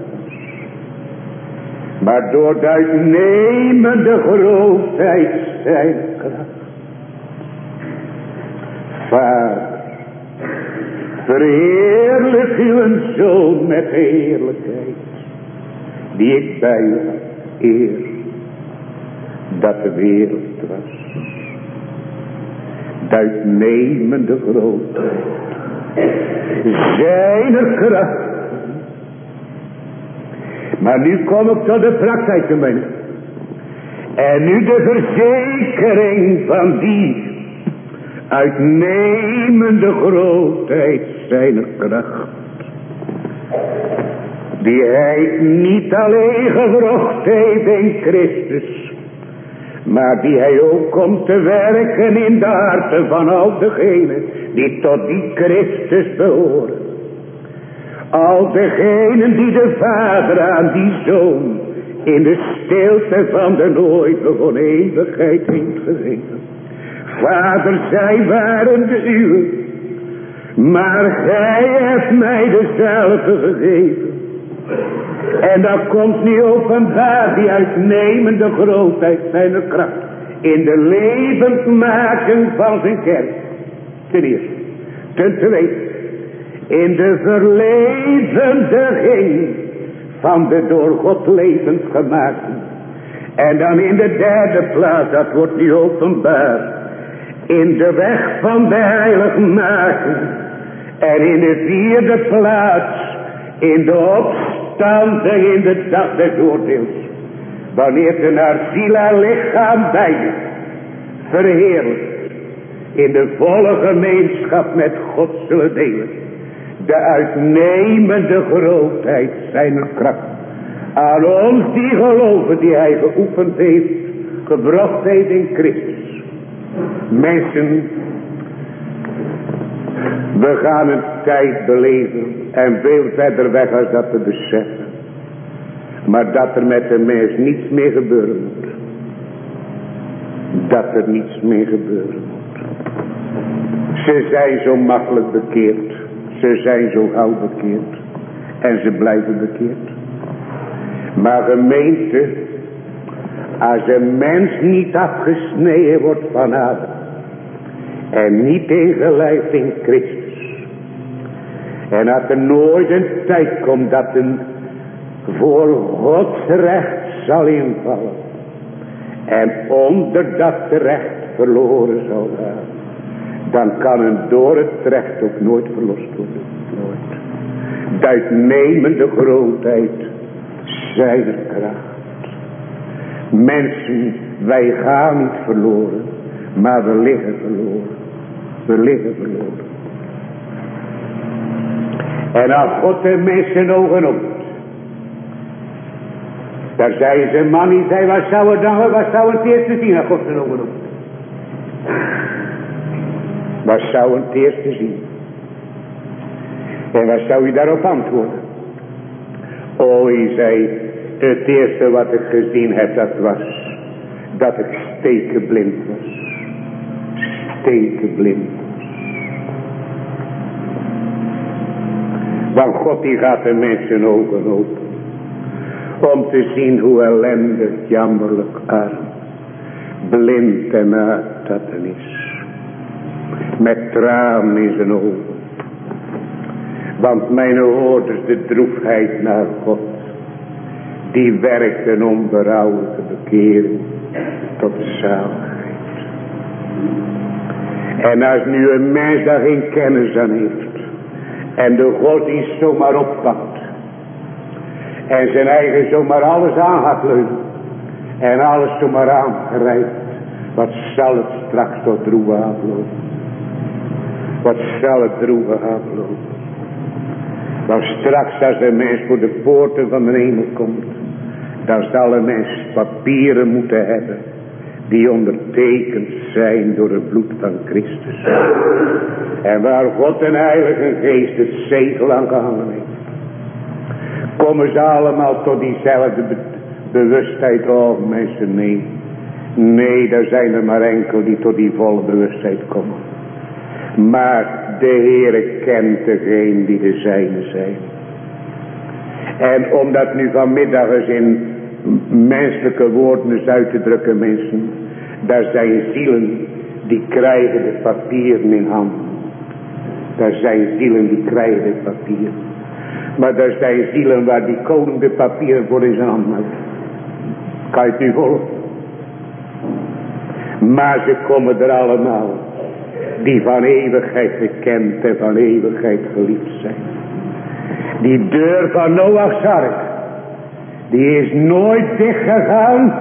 Maar door de uitnemende grootheid zijn kracht. Vader, verheerlijk uw zoon met heerlijkheid, die ik bij u had eer dat de wereld was. De uitnemende grootheid zijn kracht. Maar nu kom ik tot de praktijk te mijn. En nu de verzekering van die uitnemende grootheid zijn kracht. Die hij niet alleen gewrocht heeft in Christus, maar die hij ook komt te werken in de harten van al degenen die tot die Christus behoren. Al degenen die de Vader aan die Zoon in de stilte van de nooit begonnen eeuwigheid heeft gegeven. Vader, zij waren de uwe, maar gij hebt mij dezelfde gegeven. En dan komt nu openbaar die uitnemende grootheid zijn kracht in de levendmaking van zijn kerk. Ten eerste. Ten tweede, in de verlevendiging van de door God levend gemaakten. En dan in de derde plaats, dat wordt nu openbaar, in de weg van de heiligmaking. En in de vierde plaats, in de opstanding in de dag des oordeels. Wanneer ze naar ziel en lichaam beide verheerlijkt in de volle gemeenschap met God zullen delen. De uitnemende grootheid zijn kracht. Aan ons die geloven, die hij geoefend heeft, gebracht heeft in Christus. Mensen, we gaan een tijd beleven en veel verder weg als dat we beseffen. Maar dat er met de mens niets meer gebeuren moet. Dat er niets meer gebeuren moet. Ze zijn zo makkelijk bekeerd. Ze zijn zo gauw bekeerd. En ze blijven bekeerd. Maar gemeente, als een mens niet afgesneden wordt van Adam. En niet ingelijfd in Christus. En dat er nooit een tijd komt dat een voor Gods recht zal invallen. En onder dat recht verloren zal gaan. Dan kan een door het recht ook nooit verlost worden. Nooit. De uitnemende grootheid zijner kracht. Mensen, wij gaan niet verloren. Maar we liggen verloren. We liggen verloren. En als God de mensen ogen opent. Daar zei ze, man, die zei, wat zou het eerste zien als God zijn ogen opent? Wat zou het eerste zien? En wat zou je daarop antwoorden? O, hij zei, het eerste wat ik gezien heb, dat was dat ik stekenblind was. Stekenblind was. Want God die gaat de mensen ogen open. Om te zien hoe ellendig, jammerlijk, arm, blind en naakt dat er is. Met tranen in zijn ogen. Want mijn hoorders, de droefheid naar God, die werkt een onberouwelijke bekering tot de zaligheid. En als nu een mens daar geen kennis aan heeft, en de God die zomaar oppakt, En zijn eigen zomaar alles aan gaat leunen. En alles zomaar aangrijpt. Wat zal het straks tot droeven aflopen? Wat zal het droeven aflopen? Want straks als de mens voor de poorten van de hemel komt. Dan zal een mens papieren moeten hebben. Die ondertekend zijn door het bloed van Christus. En waar God en Heilige Geest het zegel aan gehangen heeft. Komen ze allemaal tot diezelfde bewustheid? Oh mensen, nee. Nee, daar zijn er maar enkel die tot die volle bewustheid komen. Maar de Heere kent degene die de zijne zijn. En om dat nu vanmiddag eens in menselijke woorden eens uit te drukken, mensen. Daar zijn zielen die krijgen de papieren in handen. Daar zijn zielen die krijgen het papier. Maar er zijn zielen waar die koning de papieren voor in zijn hand houdt. Kan je het nu volgen? Maar ze komen er allemaal. Die van eeuwigheid gekend en van eeuwigheid geliefd zijn. Die deur van Noachs ark. Die is nooit dichtgegaan.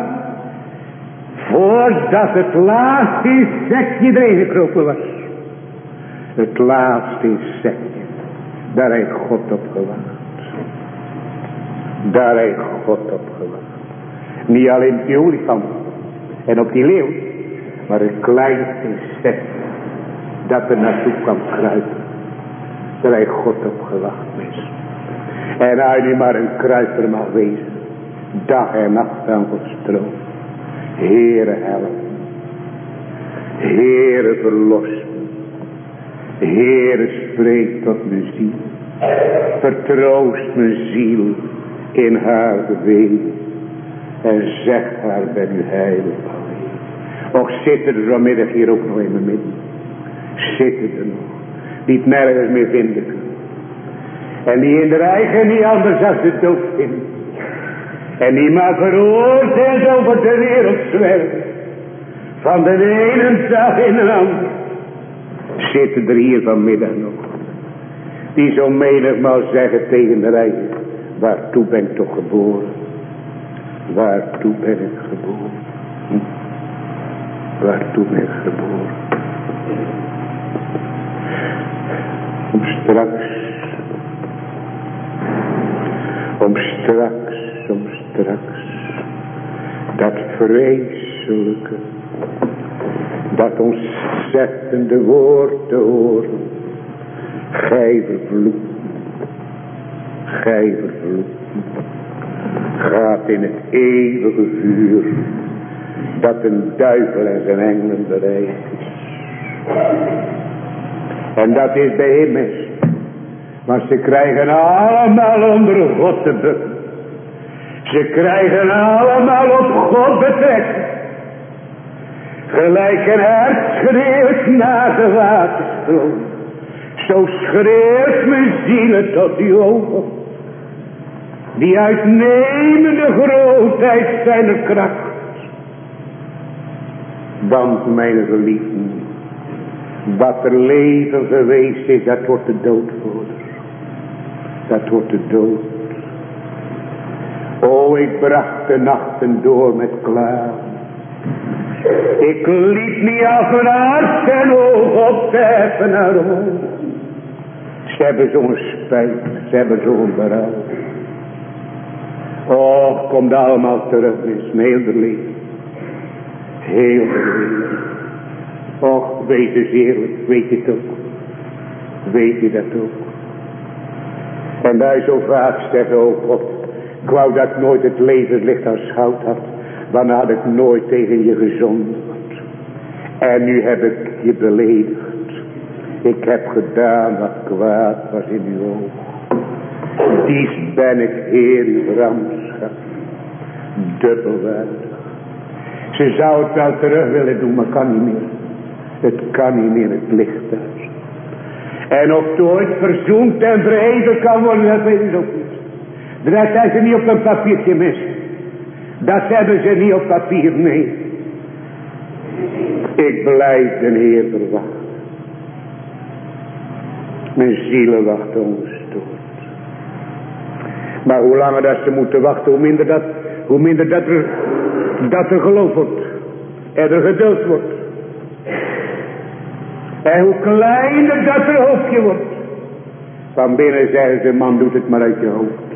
Voordat het laatste insekje erin gekropen was. Het laatste insectje. Daar heeft God op gewacht. Daar heeft God op gewacht. Niet alleen op die olifant. En op die leeuw. Maar het kleinste insectje. Dat er naartoe kwam kruipen. Daar heeft God op gewacht, mensen. En hij nu maar een kruiper mag wezen. Dag en nacht aan Gods troon. Heere help. Heere verlos me. Heere spreek tot mijn ziel. Vertroost mijn ziel in haar geween. En zeg haar ben u heilig alleen. Och zitten er vanmiddag hier ook nog in mijn midden. Zitten er nog. Die het nergens meer vinden kunnen. En die in de eigen niet anders als de dood vinden. En die maar veroordeeld over de wereld zwerven. Van de ene dag in de andere. Zitten er hier vanmiddag nog. Die zo menigmaal zeggen tegen de eigen. Waartoe ben ik toch geboren? Waartoe ben ik geboren? Waartoe ben ik geboren? Om straks. Dat vreselijke. Dat ontzettende woord te horen. Gij vervloekt. Gij vervloekt. Gaat in het eeuwige vuur. Dat een duivel en zijn engelen bereid is. En dat is bij hem mensen. Maar ze krijgen allemaal onder God te bukken. Ze krijgen allemaal op God betrekken. Gelijk een hert schreeuwt naar de waterstroom. Zo schreeuwt mijn zielen tot die ogen. Die uitnemende grootheid zijn kracht. Want mijn geliefden. Wat er leven geweest is, dat wordt de dood voor. Dat wordt de dood. O, ik bracht de nachten door met klagen. Ik liet niet af een hart en oog op te heffen naar omhoog. Ze hebben zo'n spijt, ze hebben zo'n berouw. Och, komt allemaal terug, mensen, heel de leven. Heel de leven. Och, wees eens eerlijk, weet je het ook. Weet je dat ook. En wij zo vaak zeggen, oh God, ik wou dat ik nooit het levenslicht aanschouwd had. Dan had ik nooit tegen je gezondigd. En nu heb ik je beledigd. Ik heb gedaan wat kwaad was in uw oog. Dies ben ik, Heer, uw gramschap. Dubbelwaardig. Ze zou het wel terug willen doen, maar kan niet meer. Het kan niet meer, het ligt thuis. En of het ooit verzoend en verheven kan worden, dat weet ik ook niet. Dat hebben ze niet op een papiertje mis. Dat hebben ze niet op papier, nee. Ik blijf de Heer verwachten. Mijn zielen wacht ongestoord. Maar hoe langer dat ze moeten wachten, hoe minder dat er geloof wordt. En er geduld wordt. En hoe kleiner dat er hoopje wordt. Van binnen zeggen ze, man, doet het maar uit je hoofd.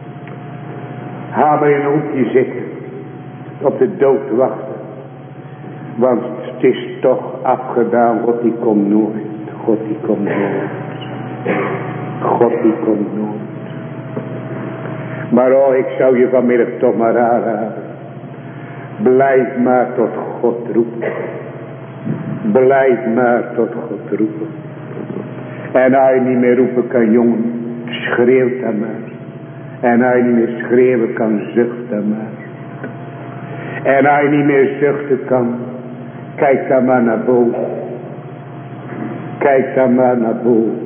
Ga maar in een hoekje zitten. Op de dood wachten. Want het is toch afgedaan. God die komt nooit. God die komt nooit. God die komt nooit. Maar oh, ik zou je vanmiddag toch maar aanraden. Blijf maar tot God roepen. Blijf maar tot God roepen. En als je niet meer roepen kan, jongen, schreeuw dan maar. En als je niet meer schreeuwen kan, zucht dan maar. En als je niet meer zuchten kan, kijk dan maar naar boven. Kijk dan maar naar boven.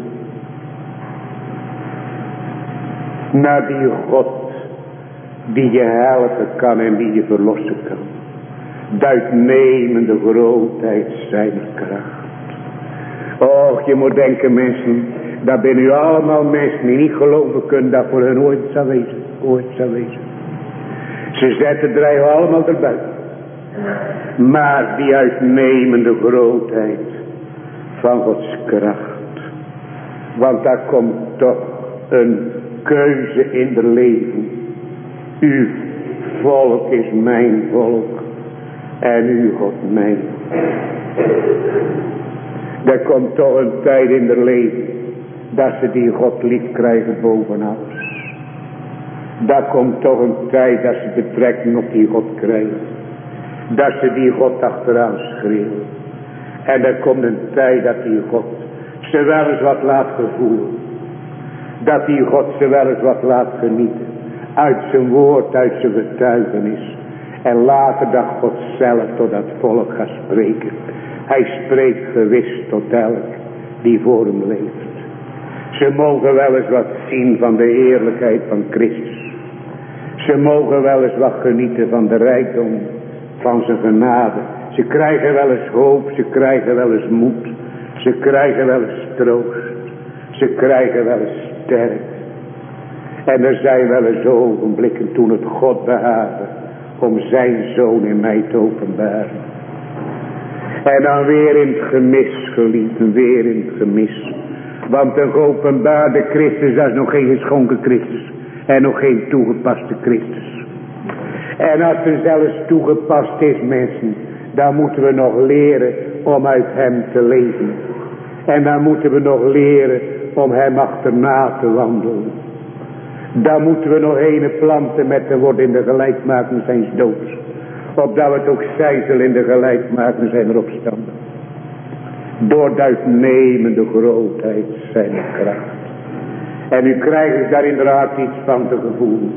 Naar die God die je helpen kan en die je verlossen kan. De uitnemende grootheid zijn kracht. Och, je moet denken, mensen, dat ben u allemaal mensen die niet geloven kunnen dat voor hun ooit zal wezen. Ooit zal wezen. Ze zetten dreigen allemaal erbij. Maar die uitnemende grootheid van Gods kracht. Want daar komt toch een keuze in de leven. Uw volk is mijn volk. En uw God mijn. Er komt toch een tijd in de leven. Dat ze die God lief krijgen boven alles. Daar komt toch een tijd dat ze betrekking op die God krijgen. Dat ze die God achteraan schreeuwen. En er komt een tijd dat die God ze wel eens wat laat gevoelen. Dat die God ze wel eens wat laat genieten. Uit zijn woord, uit zijn getuigenis. En later dat God zelf tot dat volk gaat spreken. Hij spreekt gewis tot elk die voor hem leeft. Ze mogen wel eens wat zien van de heerlijkheid van Christus. Ze mogen wel eens wat genieten van de rijkdom van zijn genade. Ze krijgen wel eens hoop, ze krijgen wel eens moed. Ze krijgen wel eens troost. Ze krijgen wel eens sterk. En er zijn wel eens ogenblikken toen het God behaagde om zijn zoon in mij te openbaren. En dan weer in het gemis, geliefden, weer in het gemis. Want de geopenbaarde Christus, dat is nog geen geschonken Christus. En nog geen toegepaste Christus. En als er zelfs toegepast is, mensen, dan moeten we nog leren om uit hem te leven. En dan moeten we nog leren om hem achterna te wandelen. Dan moeten we nog ene planten met de woord in de gelijkmaking zijn doods. Opdat we het ook zijzel in de gelijkmaking zijn er opstanden. Door de uitnemende grootheid zijn kracht. En u krijgt daar inderdaad iets van te gevoelen.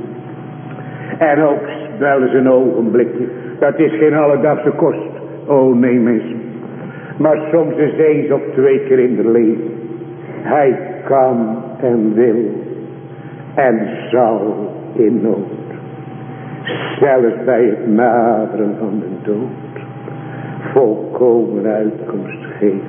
En ook wel eens een ogenblikje. Dat is geen alledagse kost. Oh nee mensen. Maar soms is eens of 2 keer in het leven. Hij kan en wil. En zal in nood. Zelfs bij het naderen van de dood. Volkomen uitkomst geven.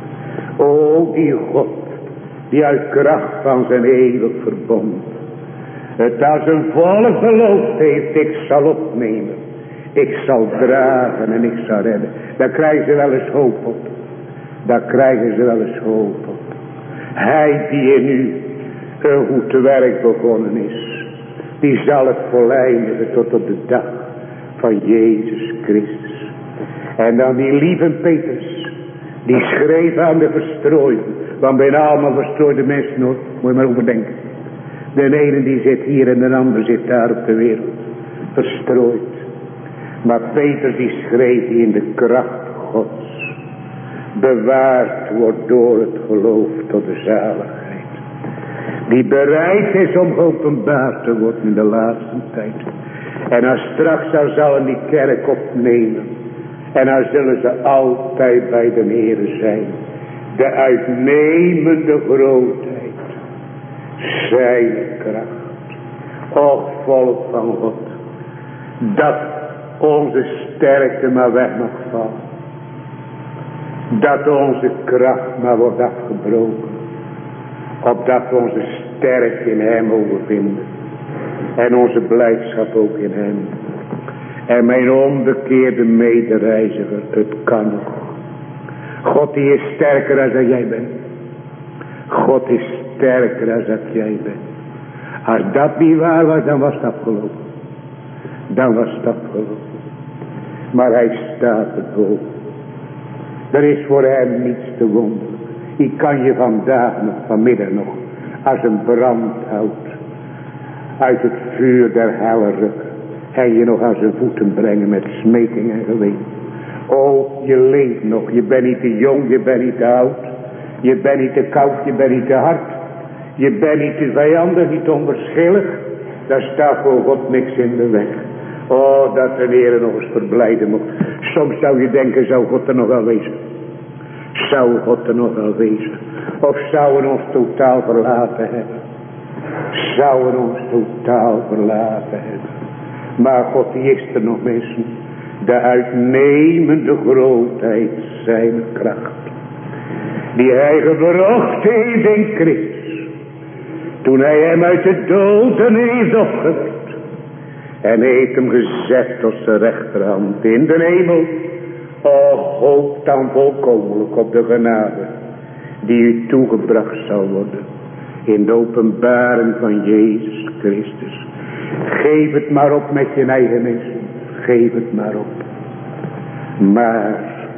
O die God. Die uit kracht van zijn eeuwig verbond. Het als een volk beloofd heeft. Ik zal opnemen. Ik zal dragen en ik zal redden. Daar krijgen ze wel eens hoop op. Daar krijgen ze wel eens hoop op. Hij die in u een goed werk begonnen is. Die zal het voleindigen tot op de dag van Jezus Christus. En dan die lieve Petrus. Die schreef aan de verstrooiden. Want bijna allemaal verstrooide mensen hoor. Moet je maar overdenken. De ene die zit hier en de ander zit daar op de wereld. Verstrooid. Maar Petrus die schreef die in de kracht Gods. Bewaard wordt door het geloof tot de zaligheid. Die bereid is om geopenbaard te worden in de laatste tijd. En als straks zal die kerk opnemen. En dan zullen ze altijd bij de Heere zijn. De uitnemende grootheid. Zijn kracht. Och volk van God. Dat onze sterkte maar weg mag vallen. Dat onze kracht maar wordt afgebroken. Opdat we onze sterkte in hem overvinden. En onze blijdschap ook in hem. En mijn onbekeerde medereiziger, het kan nog. God die is sterker dan jij bent. God is sterker dan dat jij bent. Als dat niet waar was, dan was het afgelopen. Dan was het afgelopen. Maar hij staat erboven. Er is voor hem niets te wonderen. Ik kan je vandaag nog, vanmiddag nog, als een brandhout uit het vuur der helle rukken. En je nog aan zijn voeten brengen met smeking en geween. O, je leeft nog. Je bent niet te jong, je bent niet te oud. Je bent niet te koud, je bent niet te hard. Je bent niet te vijandig, niet onverschillig. Daar staat voor God niks in de weg. Oh, dat de Heer nog eens verblijden mocht. Soms zou je denken, zou God er nog wel wezen? Zou God er nog wel wezen? Of zouden ons totaal verlaten hebben? Zouden ons totaal verlaten hebben? Maar God die is er nog, mensen. De uitnemende grootheid zijn kracht. Die hij gebracht heeft in Christus. Toen hij hem uit de doden heeft opgewekt. En heeft hem gezet tot zijn rechterhand in de hemel. O, hoop dan volkomenlijk op de genade die u toegebracht zal worden. In de openbaring van Jezus Christus. Geef het maar op met je eigen mensen. Geef het maar op. Maar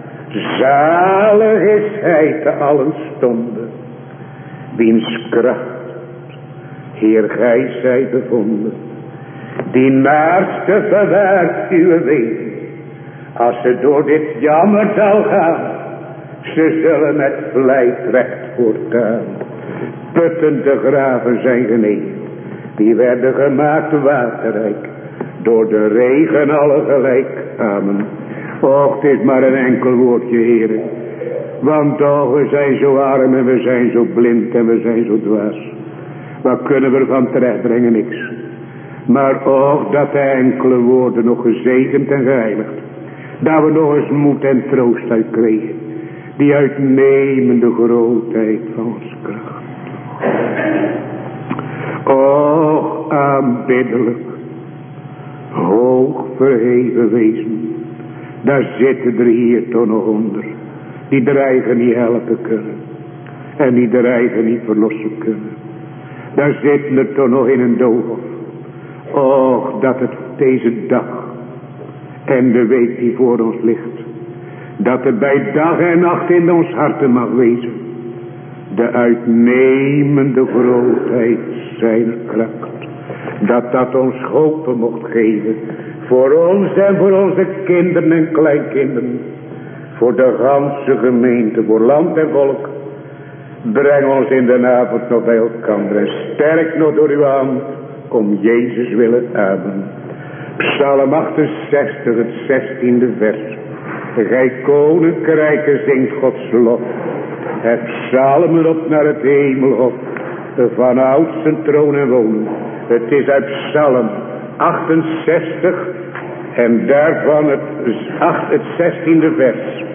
zalig is hij te allen stonden. Wiens kracht, Heer, gij zij bevonden. Die naaste verwerkt uw wegen. Als ze door dit jammerdal gaan. Ze zullen met vlijt recht voortgaan. Puttende graven zijn genezen. Die werden gemaakt waterrijk. Door de regen alle gelijk. Amen. Och, het is maar een enkel woordje, heren. Want toch, we zijn zo arm en we zijn zo blind en we zijn zo dwaas. Wat kunnen we ervan terechtbrengen? Niks. Maar och, dat de enkele woorden nog gezegend en geheiligd. Dat we nog eens moed en troost uit kregen. Die uitnemende grootheid van ons kracht. Och, aanbiddelijk. Hoog verheven wezen. Daar zitten er hier toch nog onder. Die de eigen niet helpen kunnen. En die de eigen niet verlossen kunnen. Daar zitten er toch nog in een doolhof. Och, dat het deze dag en de week die voor ons ligt. Dat het bij dag en nacht in ons harten mag wezen. De uitnemende grootheid zijner kracht. Dat dat ons hoop mocht geven. Voor ons en voor onze kinderen en kleinkinderen. Voor de ganse gemeente, voor land en volk. Breng ons in de avond nog bij elkaar. En sterk nog door uw hand. Om Jezus willen. Amen. Psalm 68, het 16e vers. Gij koninkrijken zingt Gods lof. Het psalmen op naar het hemelhof. Van oud zijn troon en wonen. Het is uit Psalm 68 en daarvan het 16e vers.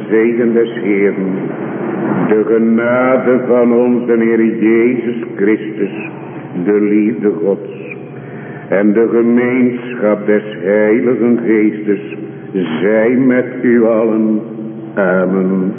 zegen des Heeren, de genade van onze Heer Jezus Christus, de liefde Gods en de gemeenschap des Heiligen Geestes, zij met u allen. Amen.